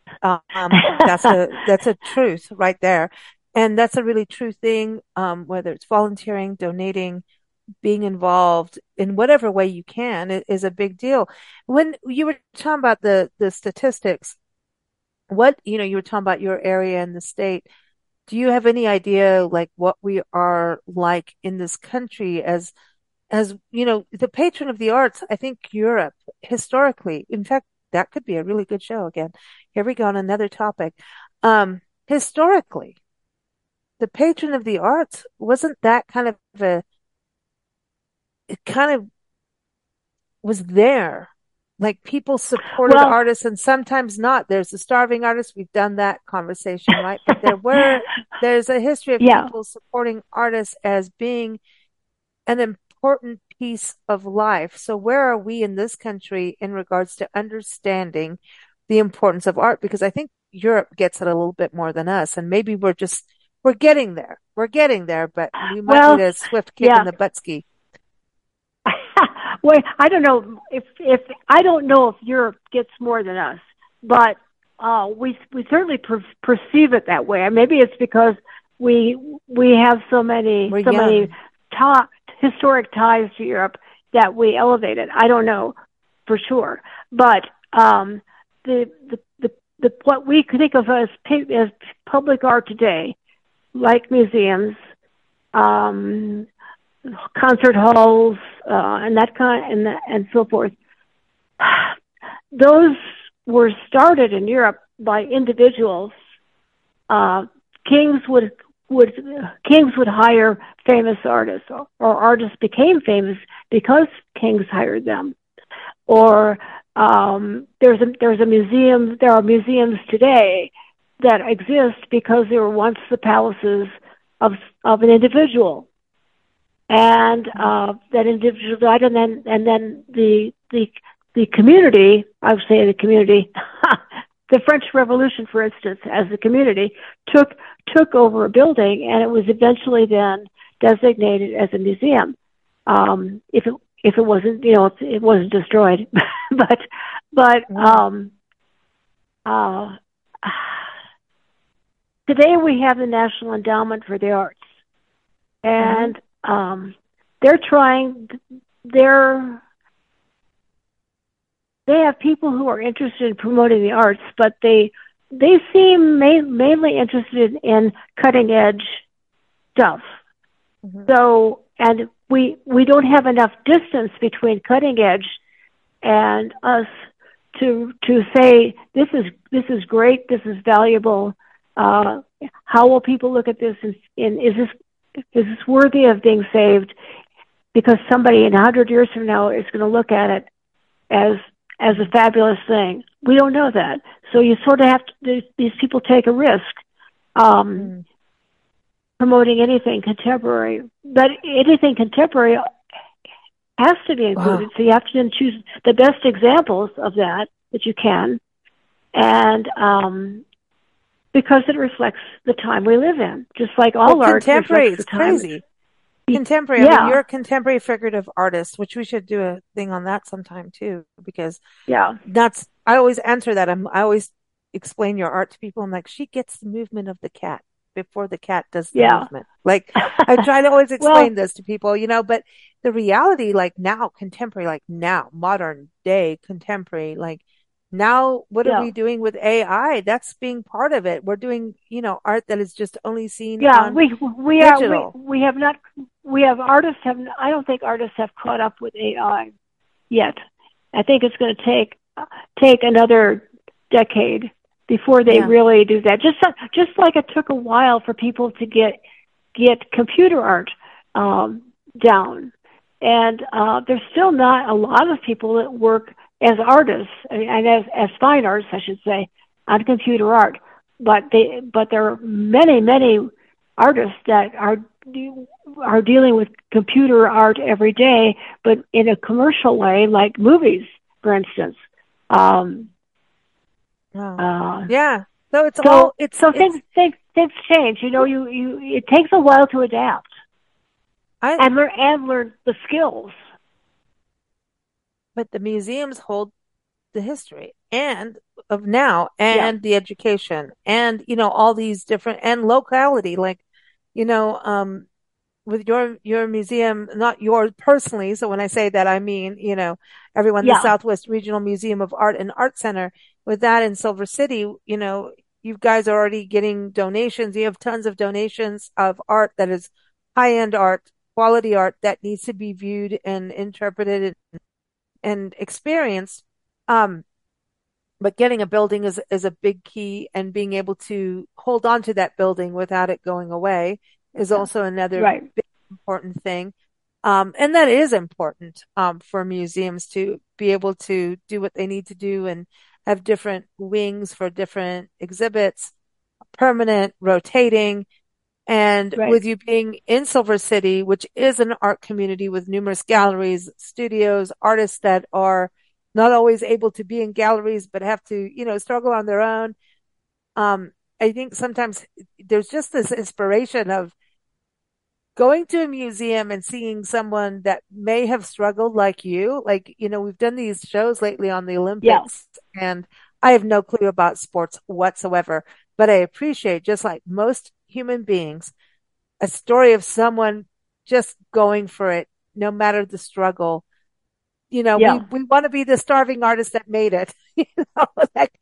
um, that's a that's a truth right there, and that's a really true thing. Um, whether it's volunteering, donating, being involved in whatever way you can, it is a big deal. When you were talking about the the statistics, what you know, you were talking about your area and the state. Do you have any idea like what we are like in this country as as you know, the patron of the arts? I think Europe historically, in fact, that could be a really good show again. Here we go on another topic. Um, historically, the patron of the arts, wasn't that kind of a, it kind of was there. Like people supported Well, artists and sometimes not. There's the starving artist. We've done that conversation, right? But there were, there's a history of yeah. people supporting artists as being an important piece of life. So where are we in this country in regards to understanding the importance of art? Because I think Europe gets it a little bit more than us, and maybe we're just we're getting there. We're getting there, but we might need Well, a swift kick in yeah. the butt ski. Well, I don't know if if I don't know if Europe gets more than us, but uh, we we certainly per- perceive it that way. And maybe it's because we we have so many We're so many young. ta- historic ties to Europe that we elevate it. I don't know for sure, but um, the, the the the what we think of as as public art today, like museums, um, concert halls, uh, and that kind and and so forth. Those were started in Europe by individuals. Uh, kings would would kings would hire famous artists, or, or artists became famous because kings hired them. Or um, there's a there's a museum. There are museums today that exist because they were once the palaces of of an individual, and uh, that individual died, and then and then the the the community, I would say the community, the French Revolution, for instance, as the community took took over a building, and it was eventually then designated as a museum. Um, if it if it wasn't, you know, if it wasn't destroyed, but but Mm, um, uh, today we have the National Endowment for the Arts, mm-hmm. and um, they're trying. They're they have people who are interested in promoting the arts, but they they seem ma- mainly interested in cutting edge stuff. Hmm. So, and we we don't have enough distance between cutting edge and us to to say this is this is great, this is valuable. Uh, how will people look at this? And, and is this is this worthy of being saved? Because somebody in a hundred years from now is going to look at it as as a fabulous thing. We don't know that, so you sort of have to. These people take a risk um, mm. promoting anything contemporary, but anything contemporary has to be included. Wow. So you have to then choose the best examples of that that you can, and um, because it reflects the time we live in, just like all well, art contemporary. reflects It's the time. crazy. Contemporary. Yeah. I mean, you're a contemporary figurative artist, which we should do a thing on that sometime too, because yeah, that's, I always answer that. I'm, I always explain your art to people. I'm like, she gets the movement of the cat before the cat does the yeah. movement. Like I try to always explain well, this to people, you know, but the reality, like now, contemporary, like now, modern day contemporary, like now, what yeah. are we doing with A I? That's being part of it. We're doing, you know, art that is just only seen yeah, on we we digital. are we, we have not we have artists have I don't think artists have caught up with A I yet. I think it's going to take take another decade before they yeah. really do that. Just just like it took a while for people to get get computer art um, down, and uh, there's still not a lot of people that work as artists and as as fine artists, I should say, on computer art. But they but there are many many artists that are are dealing with computer art every day, but in a commercial way, like movies, for instance. Um, oh. uh, yeah. So it's so, all it's so it's, things things things change. You know, you you it takes a while to adapt I, and learn and learn the skills. But the museums hold the history and of now and yeah. the education and, you know, all these different and locality, like, you know, um, with your, your museum, not yours personally. So when I say that, I mean, you know, everyone, yeah. the Southwest Regional Museum of Art and Art Center with that in Silver City, you know, you guys are already getting donations. You have tons of donations of art that is high end art, quality art that needs to be viewed and interpreted and, and experienced. Um, but getting a building is, is a big key, and being able to hold on to that building without it going away is also another right. big important thing. Um, and that is important, um, for museums to be able to do what they need to do and have different wings for different exhibits, permanent, rotating. And right. with you being in Silver City, which is an art community with numerous galleries, studios, artists that are not always able to be in galleries, but have to, you know, struggle on their own. Um, I think sometimes there's just this inspiration of going to a museum and seeing someone that may have struggled like you. Like, you know, we've done these shows lately on the Olympics, yeah. and I have no clue about sports whatsoever, but I appreciate, just like most human beings, a story of someone just going for it, no matter the struggle. You know, yeah. we, we want to be the starving artist that made it. You know, like,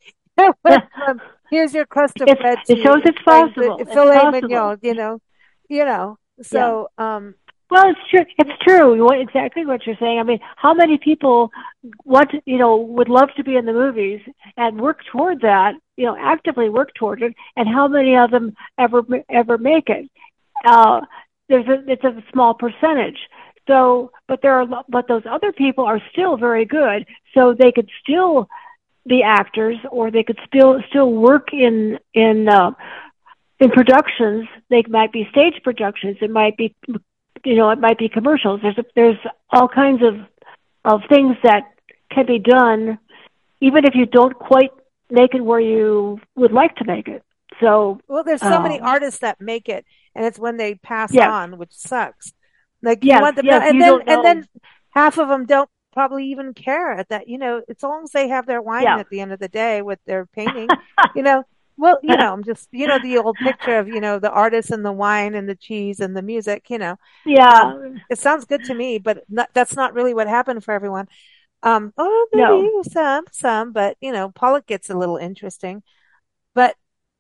um, here's your crust of it's, bread. It shows it's possible. The, it's filet possible. mignon, you know, you know, so, yeah. um, well, it's true. It's true. What, exactly what you're saying. I mean, how many people want, to, you know, would love to be in the movies and work toward that, you know, actively work toward it, and how many of them ever, ever make it? Uh, there's a, it's a small percentage. So, but there are, but those other people are still very good. So they could still be actors, or they could still, still work in, in, uh, in productions. They might be stage productions. It might be, you know, it might be commercials. There's, a, there's all kinds of, of things that can be done, even if you don't quite make it where you would like to make it. So, well, there's so um, many artists that make it, and it's when they pass yes. on, which sucks. Like yes, you want them, yes, to, and you then don't know. and then half of them don't probably even care at that. You know, as long as they have their wine yeah. at the end of the day with their painting, you know. Well, you know, I'm just, you know, the old picture of, you know, the artist and the wine and the cheese and the music, you know. Yeah. Um, it sounds good to me, but not, that's not really what happened for everyone. Um, oh, maybe no. some, some, but, you know, Pollock gets a little interesting. But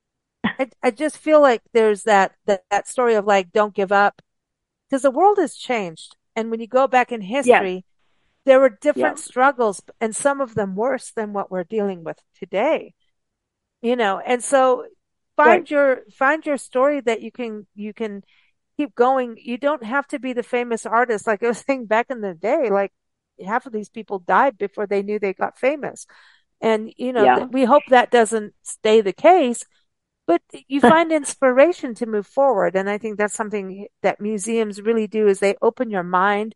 I, I just feel like there's that, that, that story of like, don't give up, because the world has changed. And when you go back in history, yes. there were Yeah. different struggles, and some of them worse than what we're dealing with today, you know. And so Right. find your find your story that you can you can keep going. You don't have to be the famous artist. Like I was saying back in the day, like half of these people died before they knew they got famous. And, you know, th- Yeah. we hope that doesn't stay the case, but you find inspiration to move forward. And I think that's something that museums really do is they open your mind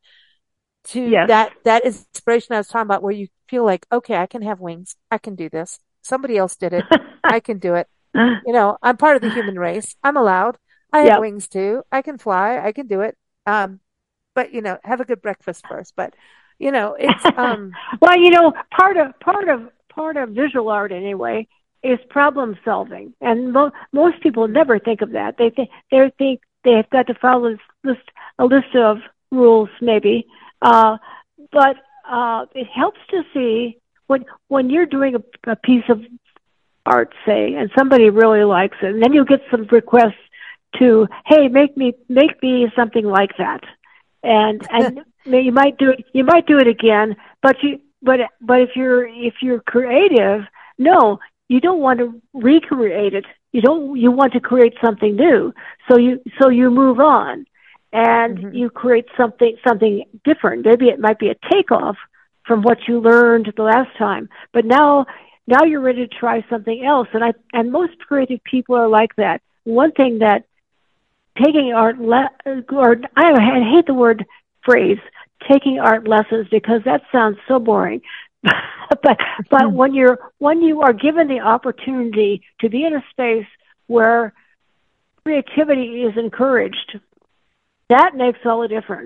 to Yes. that, that inspiration I was talking about where you feel like, okay, I can have wings. I can do this. Somebody else did it. I can do it. You know, I'm part of the human race. I'm allowed. I have Yep. wings too. I can fly. I can do it. Um, but you know, have a good breakfast first. But you know, it's um, Well, you know, part of part of part of visual art anyway is problem solving, and mo- most people never think of that. They think they think they've got to follow this list a list of rules, maybe, uh, but uh, it helps to see when when you're doing a, a piece of art, say, and somebody really likes it, and then you get some requests to, hey, make me make me something like that, and and you might do it, you might do it again, but you but but if you're if you're creative, no, you don't want to recreate it. You don't you want to create something new. So you so you move on, and mhm. you create something something different. Maybe it might be a takeoff from what you learned the last time, but now now you're ready to try something else. And I and most creative people are like that. One thing that taking art le- or I, I hate the word phrase taking art lessons because that sounds so boring. but but when you're when you are given the opportunity to be in a space where creativity is encouraged, that makes all the difference.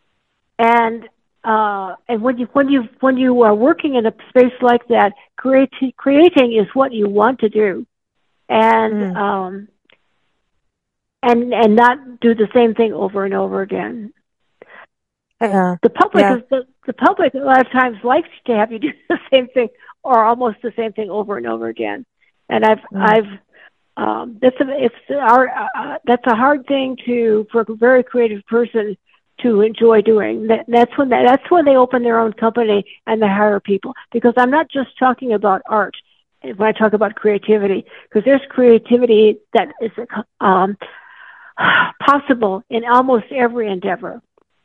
And uh, and when you when you when you are working in a space like that, creati- creating is what you want to do, and Mm. um, and and not do the same thing over and over again. Yeah, The public yeah. is the, the public a lot of times likes to have you do the same thing or almost the same thing over and over again. And I've Mm. I've um, that's a it's our uh, that's a hard thing to for a very creative person to enjoy doing. That, that's when that, that's when they open their own company and they hire people. Because I'm not just talking about art when I talk about creativity, because there's creativity that is um, possible in almost every endeavor.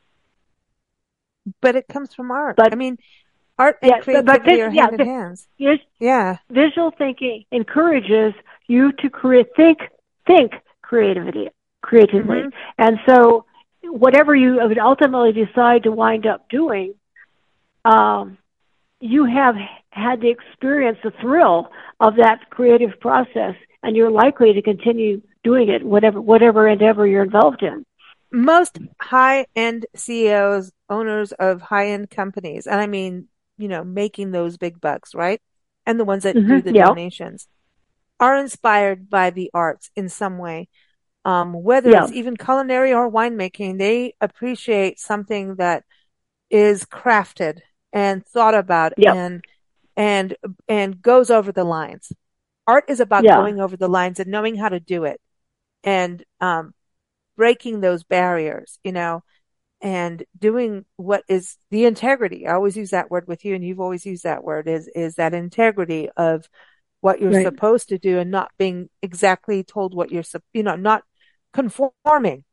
But it comes from art. But I mean, art and yeah, but, but this creativity are yeah, hand in this, hand. this Yeah. visual thinking encourages you to create think think creativity creatively, Hmm. and so whatever you would ultimately decide to wind up doing, um, you have had the experience, the thrill of that creative process, and you're likely to continue doing it, whatever whatever endeavor you're involved in. Most high-end C E Os, owners of high-end companies, and I mean, you know, making those big bucks, right? And the ones that do Mm-hmm. the Yeah, donations are inspired by the arts in some way. Um, whether yeah, it's even culinary or winemaking, they appreciate something that is crafted and thought about yeah, and and and goes over the lines. Art is about yeah, going over the lines and knowing how to do it and um, breaking those barriers, you know, and doing what is the integrity. I always use that word with you, and you've always used that word is is that integrity of what you're right. supposed to do and not being exactly told what you're, you know, not conforming,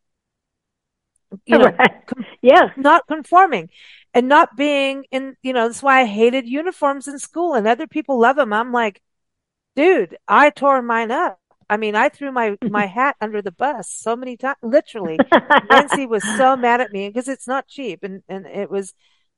you know, Right. com- Yes. not conforming and not being in, you know, that's why I hated uniforms in school and other people love them. I'm like, dude, I tore mine up. I mean, I threw my, my hat under the bus so many times, literally. Nancy was so mad at me because it's not cheap and, and it was,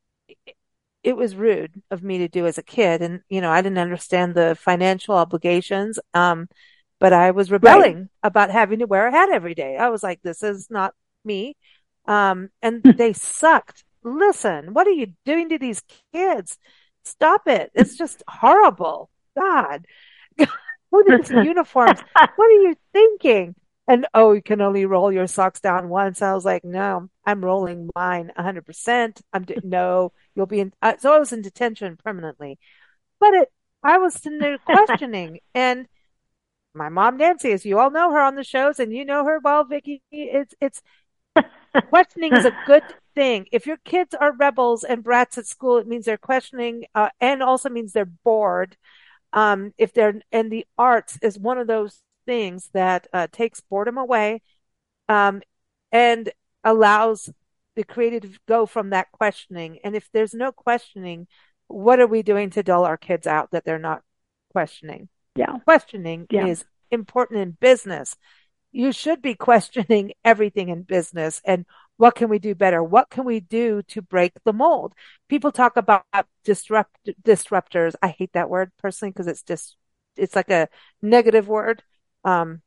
it was rude of me to do as a kid. And, you know, I didn't understand the financial obligations. Um, but I was Right. rebelling about having to wear a hat every day. I was like, this is not me. Um, and they sucked. Listen, what are you doing to these kids? Stop it. It's just horrible. God, what are these uniforms? What are you thinking? And oh, you can only roll your socks down once. I was like, no, I'm rolling mine one hundred percent. I'm de- no, you'll be in. Uh, so I was in detention permanently. But it, I was in there questioning, and my mom Nancy, as you all know her on the shows, and you know her well, Vicky. It's it's questioning is a good thing. If your kids are rebels and brats at school, it means they're questioning, uh, and also means they're bored. Um, if they're, and the arts is one of those things that uh, takes boredom away, um, and allows the creative to go from that questioning. And if there's no questioning, what are we doing to dull our kids out that they're not questioning? Yeah. Questioning Yeah. is important in business. You should be questioning everything in business and what can we do better? What can we do to break the mold? People talk about disrupt disruptors. I hate that word personally because it's just it's like a negative word. Um,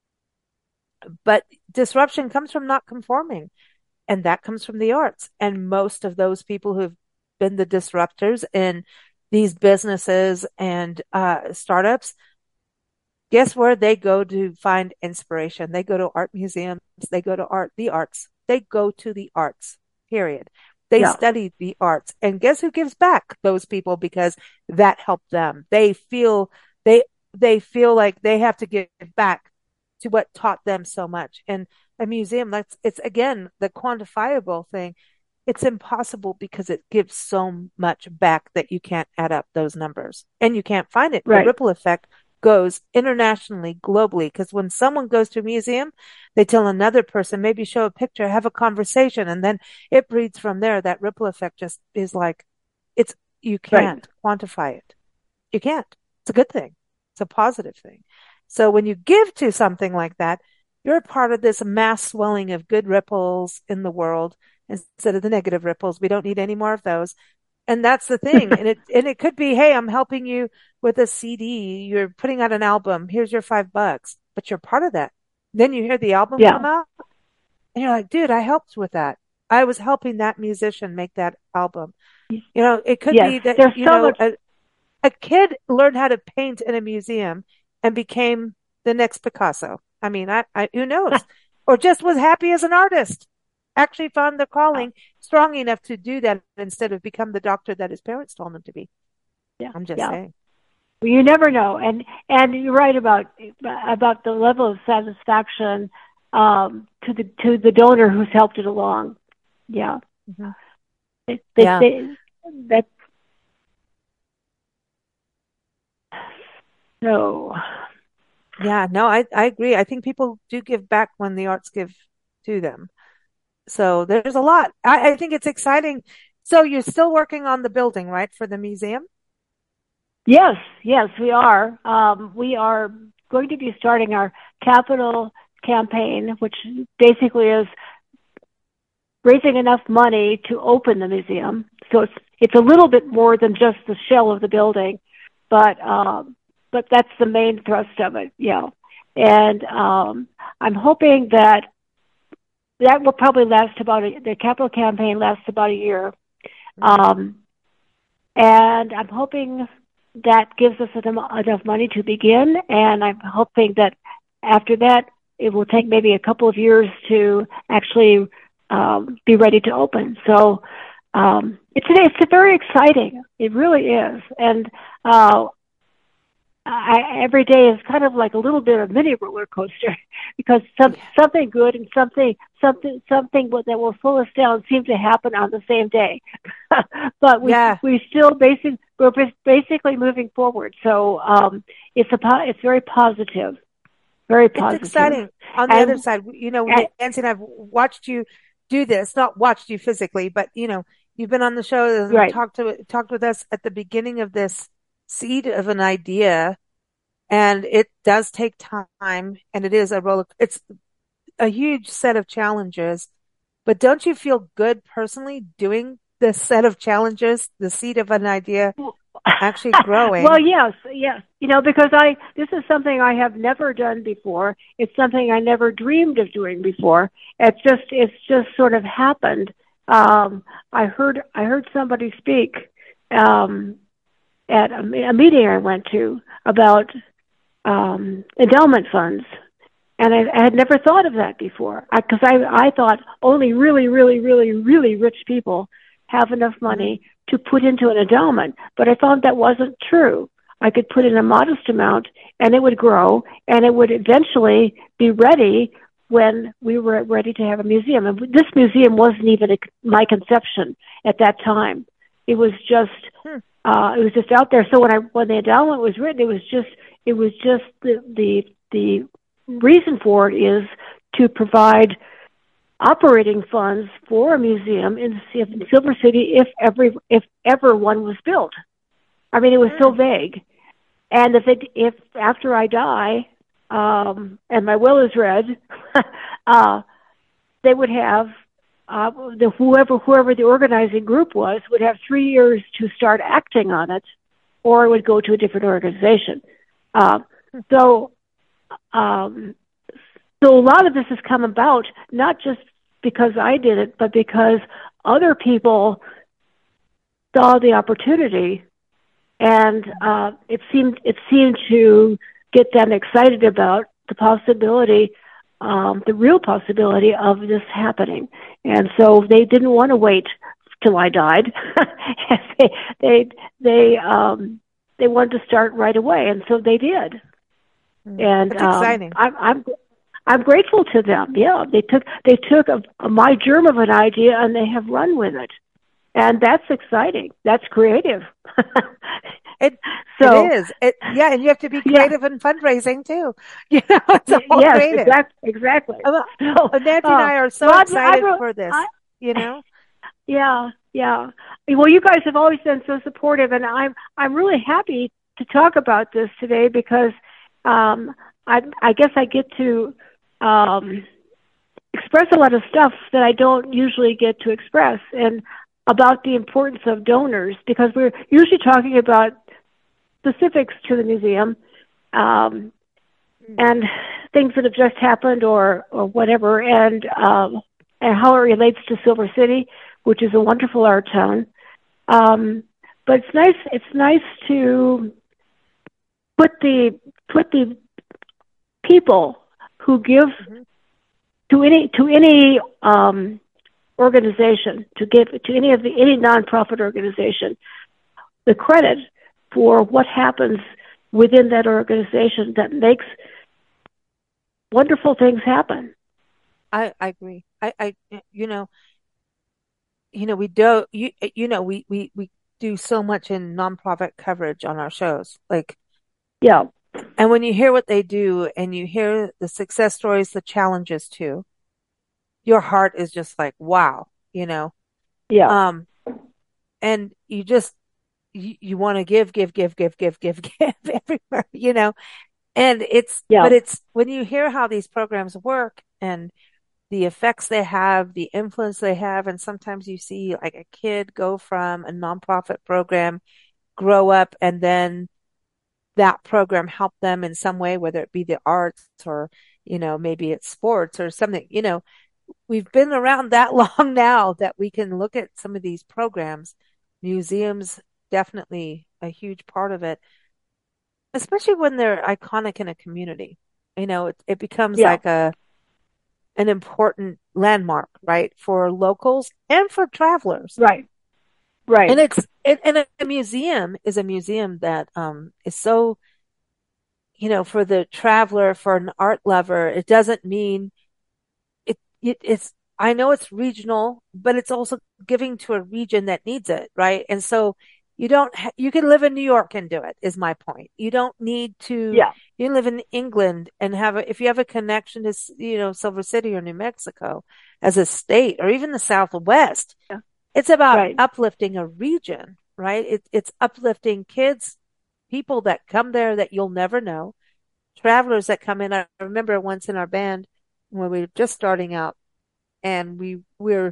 but disruption comes from not conforming, and that comes from the arts. And most of those people who've been the disruptors in these businesses and uh, startups, guess where they go to find inspiration? They go to art museums. They go to art, the arts. They go to the arts, period. They Yeah. study the arts. And guess who gives back? Those people, because that helped them. They feel, they, they feel like they have to give back to what taught them so much. And a museum, that's, it's again, the quantifiable thing. It's impossible because it gives so much back that you can't add up those numbers and you can't find it. Right. The ripple effect goes internationally, globally, because when someone goes to a museum, they tell another person, maybe show a picture, have a conversation, and then it breeds from there. That ripple effect just is like, it's, you can't right. quantify it. You can't. It's a good thing. It's a positive thing. So when you give to something like that, you're a part of this mass swelling of good ripples in the world instead of the negative ripples. We don't need any more of those. And that's the thing. And it, and it could be, hey, I'm helping you with a C D. You're putting out an album. Here's your five bucks, but you're part of that. Then you hear the album yeah. come out and you're like, dude, I helped with that. I was helping that musician make that album. You know, it could yes. be that, There's you so know, much- a, a kid learned how to paint in a museum and became the next Picasso. I mean, I, I who knows? Or just was happy as an artist. Actually found the calling strong enough to do that instead of become the doctor that his parents told him to be. Yeah. I'm just yeah. saying. Well, you never know. And, and you're right about, about the level of satisfaction, um, to the, to the donor who's helped it along. Yeah. Mm-hmm. They, they, yeah. They, that's, so. Yeah, no, I, I agree. I think people do give back when the arts give to them. So there's a lot. I, I think it's exciting. So you're still working on the building, right, for the museum? Yes, yes, we are. Um, we are going to be starting our capital campaign, which basically is raising enough money to open the museum. So it's it's a little bit more than just the shell of the building, but um, but that's the main thrust of it. Yeah, and um, I'm hoping that that will probably last about a, the capital campaign lasts about a year, um, and I'm hoping that gives us enough money to begin, and I'm hoping that after that it will take maybe a couple of years to actually um, be ready to open. So um, it's it's very exciting. It really is, and uh, I, every day is kind of like a little bit of a mini roller coaster because some, Yeah. something good and something something something that will slow us down seem to happen on the same day. But we Yeah. we still basically we're basically moving forward. So um, it's a it's very positive, very positive. It's exciting. On the and, other side, you know, and, Nancy and I've watched you do this, not watched you physically, but you know, you've been on the show and right. talked to talked with us at the beginning of this seed of an idea, and it does take time, and it is a roller. It's a huge set of challenges, but don't you feel good personally doing this set of challenges, the seed of an idea actually growing? Well, yes, yes. You know, because I this is something I have never done before. It's something I never dreamed of doing before. It's just it's just sort of happened. Um, I heard I heard somebody speak um, at a, a meeting I went to about um, endowment funds. And I, I had never thought of that before because I, I, I thought only really, really, really, really rich people have enough money to put into an endowment. But I found that wasn't true. I could put in a modest amount and it would grow and it would eventually be ready for when we were ready to have a museum. And this museum wasn't even a, my conception at that time. It was just Hmm. uh, it was just out there. So when I when the endowment was written, it was just it was just the the the reason for it is to provide operating funds for a museum in, in Silver City if every if ever one was built. I mean, it was so Hmm. vague. And if it if after I die, um, and my will is read, uh, they would have uh, the whoever whoever the organizing group was would have three years to start acting on it, or it would go to a different organization. Uh, so, um, so a lot of this has come about not just because I did it, but because other people saw the opportunity, and uh, it seemed it seemed to get them excited about the possibility, um, the real possibility of this happening. And so they didn't want to wait till I died. they they they um, they wanted to start right away, and so they did. Hmm. And That's um, exciting. I'm I'm I'm grateful to them. Yeah, they took they took a, a, my germ of an idea and they have run with it, and that's exciting. That's creative. It it So is. It yeah, and you have to be yeah, creative in fundraising too. You know, it's y- all yes, creative. exactly, exactly. Uh, So uh, Nancy and uh, I are so well, I've, I've excited for I, this, you know? yeah, yeah. Well, you guys have always been so supportive, and I'm I'm really happy to talk about this today because um, I I guess I get to um, express a lot of stuff that I don't usually get to express, and about the importance of donors because we're usually talking about specifics to the museum um, Mm. and things that have just happened or or whatever, and um, and how it relates to Silver City, which is a wonderful art town. Um, but it's nice. It's nice to put the put the people who give Mhm. to any to any um, organization to give to any of the any nonprofit organization the credit for what happens within that organization that makes wonderful things happen. I I agree. I I you know, you know, we do you you know, we we we do so much in nonprofit coverage on our shows. Like, Yeah, and when you hear what they do and you hear the success stories, the challenges too, your heart is just like, wow, you know. yeah, Um, and you just you, you want to give, give, give, give, give, give, give everywhere, you know. And it's, yeah, but it's when you hear how these programs work and the effects they have, the influence they have, and sometimes you see like a kid go from a nonprofit program, grow up, and then that program help them in some way, whether it be the arts or, you know, maybe it's sports or something, you know, we've been around that long now that we can look at some of these programs. Museums, definitely a huge part of it, especially when they're iconic in a community. You know, it, it becomes yeah. like a an important landmark, right, for locals and for travelers. Right, And right. it's it, and a museum is a museum that um is so, you know, for the traveler, for an art lover, it doesn't mean it, it it's I know it's regional, but it's also giving to a region that needs it, right? And so you don't ha- you can live in New York and do it, is my point. You don't need to Yeah, you can live in England and have a if you have a connection to s- you know Silver City or New Mexico as a state or even the Southwest. yeah. It's about Right, uplifting a region, right? It, it's uplifting kids, people that come there that you'll never know, travelers that come in. I remember once in our band when we were just starting out and we were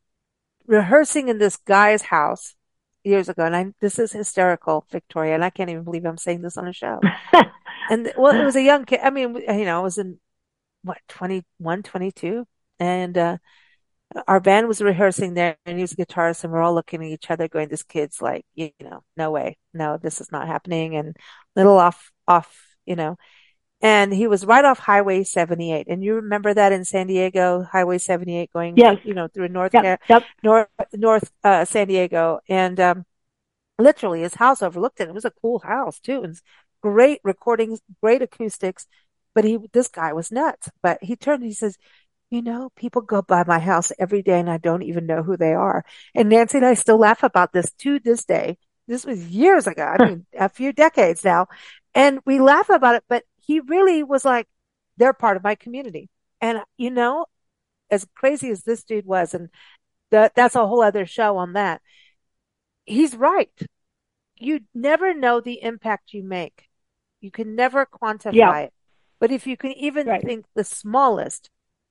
rehearsing in this guy's house years ago. And I, this is hysterical, Victoria, and I can't even believe I'm saying this on a show. And well, it was a young kid. I mean, you know, I was in what, twenty-one, twenty-two, and, uh, our band was rehearsing there and he was a guitarist and we're all looking at each other going, this kid's like, you know, no way. No, this is not happening. And little off, off, you know, and he was right off Highway seventy-eight. And you remember that in San Diego, Highway seventy-eight going, yes, you know, through North, yep, Car- yep. North, North, uh, San Diego. And, um, literally his house overlooked it. It was a cool house too. And great recordings, great acoustics, but he, this guy was nuts. But he turned, he says, you know, people go by my house every day and I don't even know who they are. And Nancy and I still laugh about this to this day. This was years ago. I mean, a few decades now. And we laugh about it, but he really was like, they're part of my community. And, you know, as crazy as this dude was, and the, that's a whole other show on that. He's right. You never know the impact you make. You can never quantify Yeah. it. But if you can even Right. think the smallest,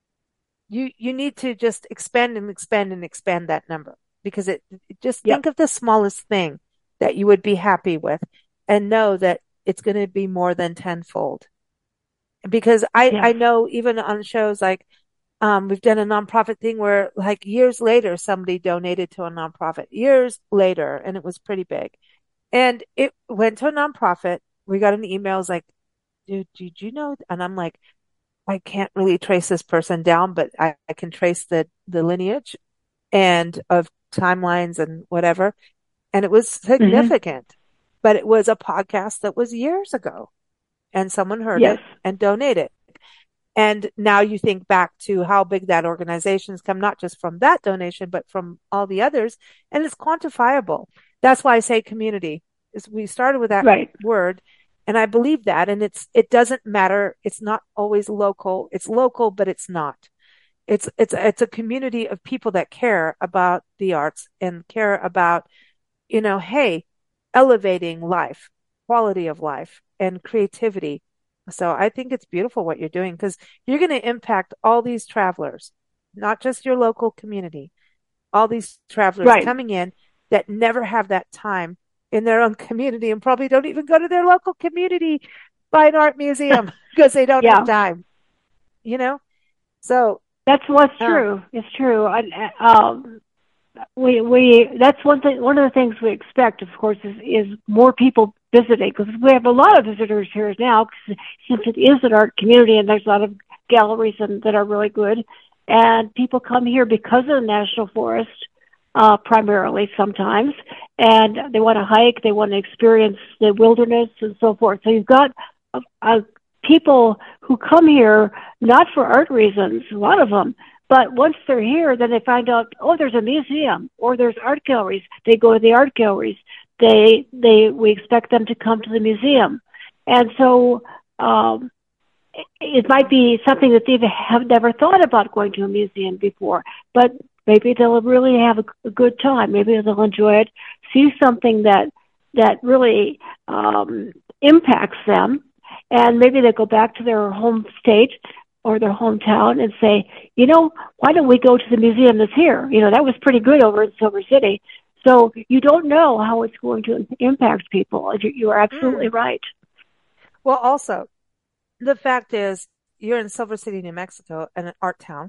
you, you need to just expand and expand and expand that number, because it, just Yep. think of the smallest thing that you would be happy with and know that it's going to be more than tenfold. Because I, Yes. I know even on shows like, um, we've done a nonprofit thing where like years later, somebody donated to a nonprofit years later, and it was pretty big. And it went to a nonprofit. We got an email. It was like, dude, did you know? And I'm like, I can't really trace this person down, but I, I can trace the, the lineage and of timelines and whatever. And it was Hmm. significant, but it was a podcast that was years ago, and someone heard Yes. it and donated. And now you think back to how big that organization's come, not just from that donation, but from all the others, and it's quantifiable. That's why I say community. Is we started with that Right. word, and I believe that, and it's, it doesn't matter. It's not always local. It's local, but it's not. It's, it's, it's a community of people that care about the arts and care about, you know, hey, elevating life, quality of life and creativity. So I think it's beautiful what you're doing, because you're going to impact all these travelers, not just your local community, all these travelers Right. coming in that never have that time in their own community and probably don't even go to their local community fine art museum because they don't have Yeah. time, you know? So, That's what's uh, true. It's true. And, uh, um, we we that's one thing. One of the things we expect, of course, is is more people visiting, because we have a lot of visitors here now. Since it is an art community, and there's a lot of galleries and, that are really good, and people come here because of the national forest, uh, primarily sometimes, and they want to hike, they want to experience the wilderness and so forth. So you've got a, a people who come here not for art reasons, a lot of them, but once they're here, then they find out, oh, there's a museum or there's art galleries. They go to the art galleries. They, they, we expect them to come to the museum. And so, um, it, it might be something that they have never thought about going to a museum before, but maybe they'll really have a, a good time. Maybe they'll enjoy it, see something that, that really, um, impacts them. And maybe they go back to their home state or their hometown and say, you know, why don't we go to the museum that's here? You know, that was pretty good over in Silver City. So you don't know how it's going to impact people. You are absolutely mm. right. Well, also, the fact is, you're in Silver City, New Mexico, an art town,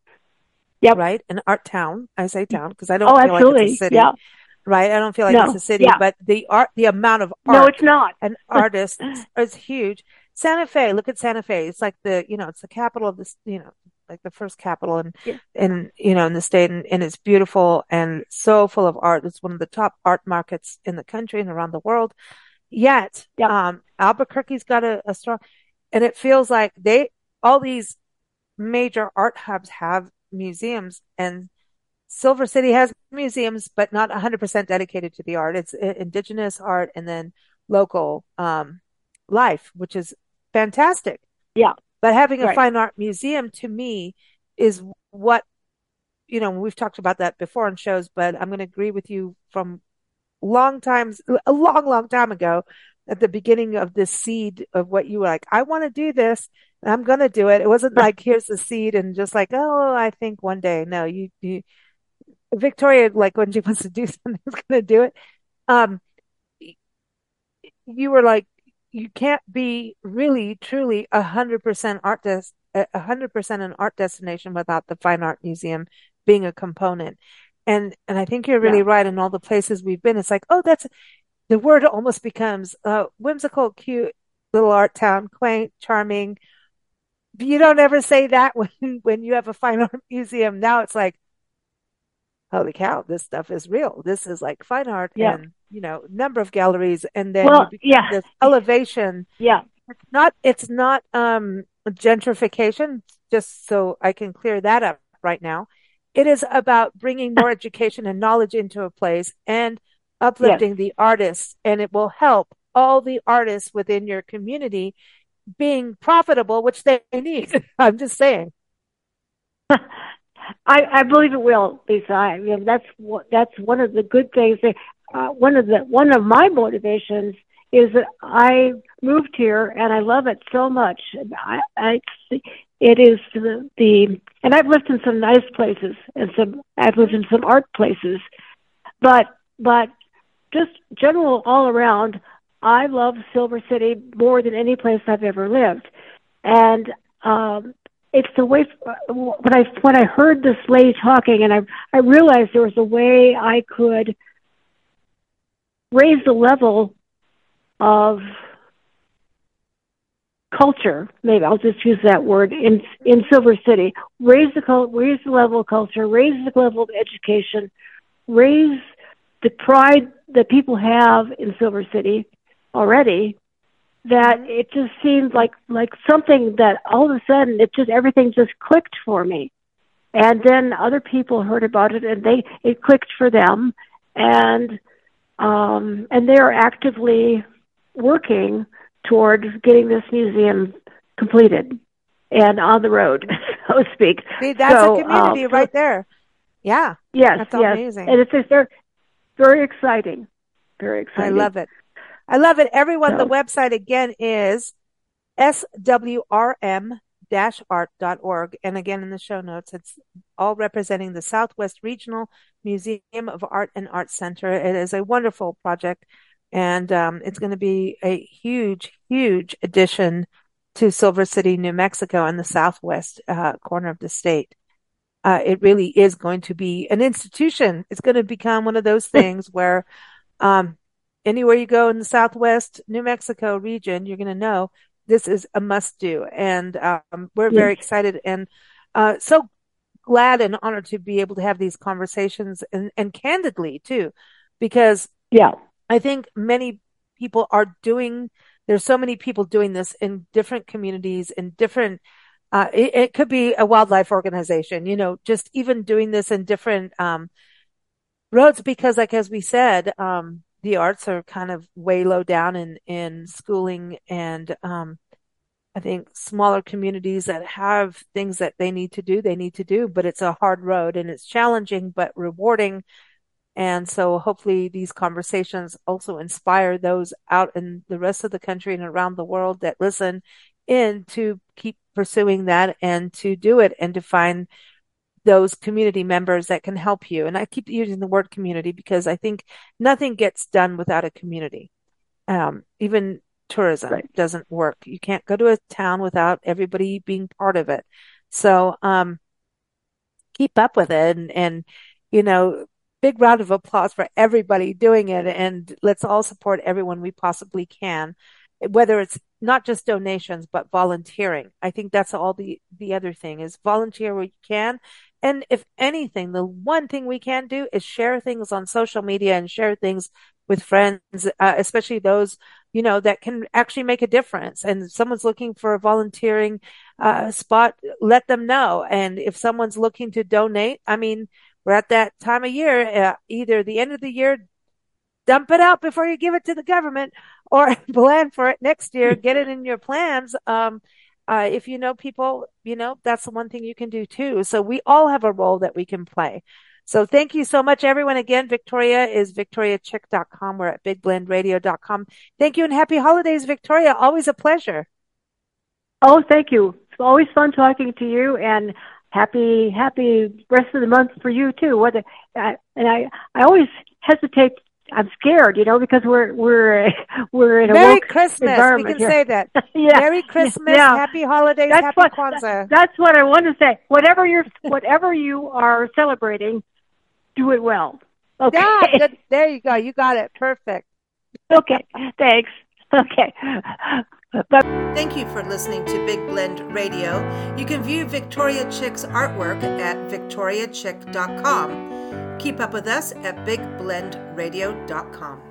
Yep. right? An art town. I say town because I Oh, don't feel like it's a absolutely. city, Yeah. right? I don't feel like it's No. a city, Yeah. but the art, the amount of No, it's art not. and artists is huge. Santa Fe, look at Santa Fe. It's like the, you know, it's the capital of this, you know, like the first capital in, Yeah. in, you know, in the state, and, and it's beautiful and so full of art. It's one of the top art markets in the country and around the world. Yet, Yep. um, Albuquerque's got a, a strong, and it feels like they, all these major art hubs have museums, and Silver City has museums, but not one hundred percent dedicated to the art. It's indigenous art and then local, um, life, which is fantastic. Yeah. But having a Right. fine art museum to me is what, you know, we've talked about that before on shows, but I'm going to agree with you from long times, a long, long time ago, at the beginning of this seed of what you were like, I want to do this and I'm going to do it. It wasn't like, here's the seed and just like, oh, I think one day. No, you, you, Victoria, like when she wants to do something, is going to do it. Um, you were like, you can't be really, truly a hundred percent art des a hundred percent an art destination without the Fine Art Museum being a component. And, and I think you're really Yeah. right in all the places we've been. It's like, oh, that's, the word almost becomes, uh, whimsical, cute, little art town, quaint, charming. You don't ever say that when, when you have a fine art museum. Now it's like, holy cow, this stuff is real. This is like fine art Yeah. and, you know, number of galleries. And then you Well, become yeah. this elevation Yeah. It's not, it's not um, gentrification, just so I can clear that up right now. It is about bringing more education and knowledge into a place and Yes. uplifting the artists, and it will help all the artists within your community being profitable, which they need. I'm just saying. I, I believe it will, Lisa. I mean, that's what that's one of the good things. That, uh, one of the one of my motivations is that I moved here and I love it so much. I, I it is the, the and I've lived in some nice places and some I've lived in some art places, but but just general all around, I love Silver City more than any place I've ever lived, and um, it's the way when I when I heard this lady talking, and I I realized there was a way I could raise the level of culture. Maybe I'll just use that word in in Silver City. Raise the raise the level of culture, raise the level of education, raise the pride that people have in Silver City already. That it just seemed like like something that all of a sudden it just everything just clicked for me, and then other people heard about it and they it clicked for them, and um, and they are actively working towards getting this museum completed and on the road, so to speak. See, that's a So, uh, community so right there. Yeah, yes, that's yes, amazing. and it's just very, very exciting, very exciting. I love it. I love it. Everyone, So, the website again is S W R M art dot org. And again, in the show notes, it's all representing the Southwest Regional Museum of Art and Arts Center. It is a wonderful project, and um, it's going to be a huge, huge addition to Silver City, New Mexico, and the southwest uh, corner of the state. Uh, it really is going to be an institution. It's going to become one of those things where um, anywhere you go in the Southwest New Mexico region, you're going to know this is a must do. And um, we're yes. very excited and uh, so glad and honored to be able to have these conversations and, and candidly too, because yeah, I think many people are doing, there's so many people doing this in different communities, in different uh, it, it could be a wildlife organization, you know, just even doing this in different um, roads because, like as we said, um, the arts are kind of way low down in in schooling, and um, I think smaller communities that have things that they need to do, they need to do, but it's a hard road and it's challenging but rewarding. And so hopefully these conversations also inspire those out in the rest of the country and around the world that listen in to keep pursuing that and to do it and to find those community members that can help you. And I keep using the word community because I think nothing gets done without a community. Um, even tourism right. doesn't work. You can't go to a town without everybody being part of it. So, um, keep up with it and, and, you know, big round of applause for everybody doing it. And let's all support everyone we possibly can, whether it's not just donations, but volunteering. I think that's all the, the other thing is volunteer where you can. And if anything, the one thing we can do is share things on social media and share things with friends, uh, especially those, you know, that can actually make a difference. And if someone's looking for a volunteering uh, spot, let them know. And if someone's looking to donate, I mean, we're at that time of year, uh, either the end of the year, dump it out before you give it to the government, or plan for it next year, get it in your plans. Um, uh, if you know people, you know, that's the one thing you can do too. So we all have a role that we can play. So thank you so much, everyone. Again, Victoria is victoria chick dot com. We're at big blend radio dot com. Thank you and happy holidays, Victoria. Always a pleasure. Oh, thank you. It's always fun talking to you, and happy, happy rest of the month for you too. What, uh, and I, I always hesitate. I'm scared, you know, because we're we're we're in a Merry woke Christmas. environment We can here. say that. yeah. Merry Christmas. Yeah. Happy holidays. That's Happy what Kwanzaa. that's what I want to say. Whatever you're whatever you are celebrating, do it well. Okay. Yeah, good. There you go. You got it. Perfect. Okay. Thanks. Okay. But thank you for listening to Big Blend Radio. You can view Victoria Chick's artwork at victoria chick dot com. Keep up with us at big blend radio dot com.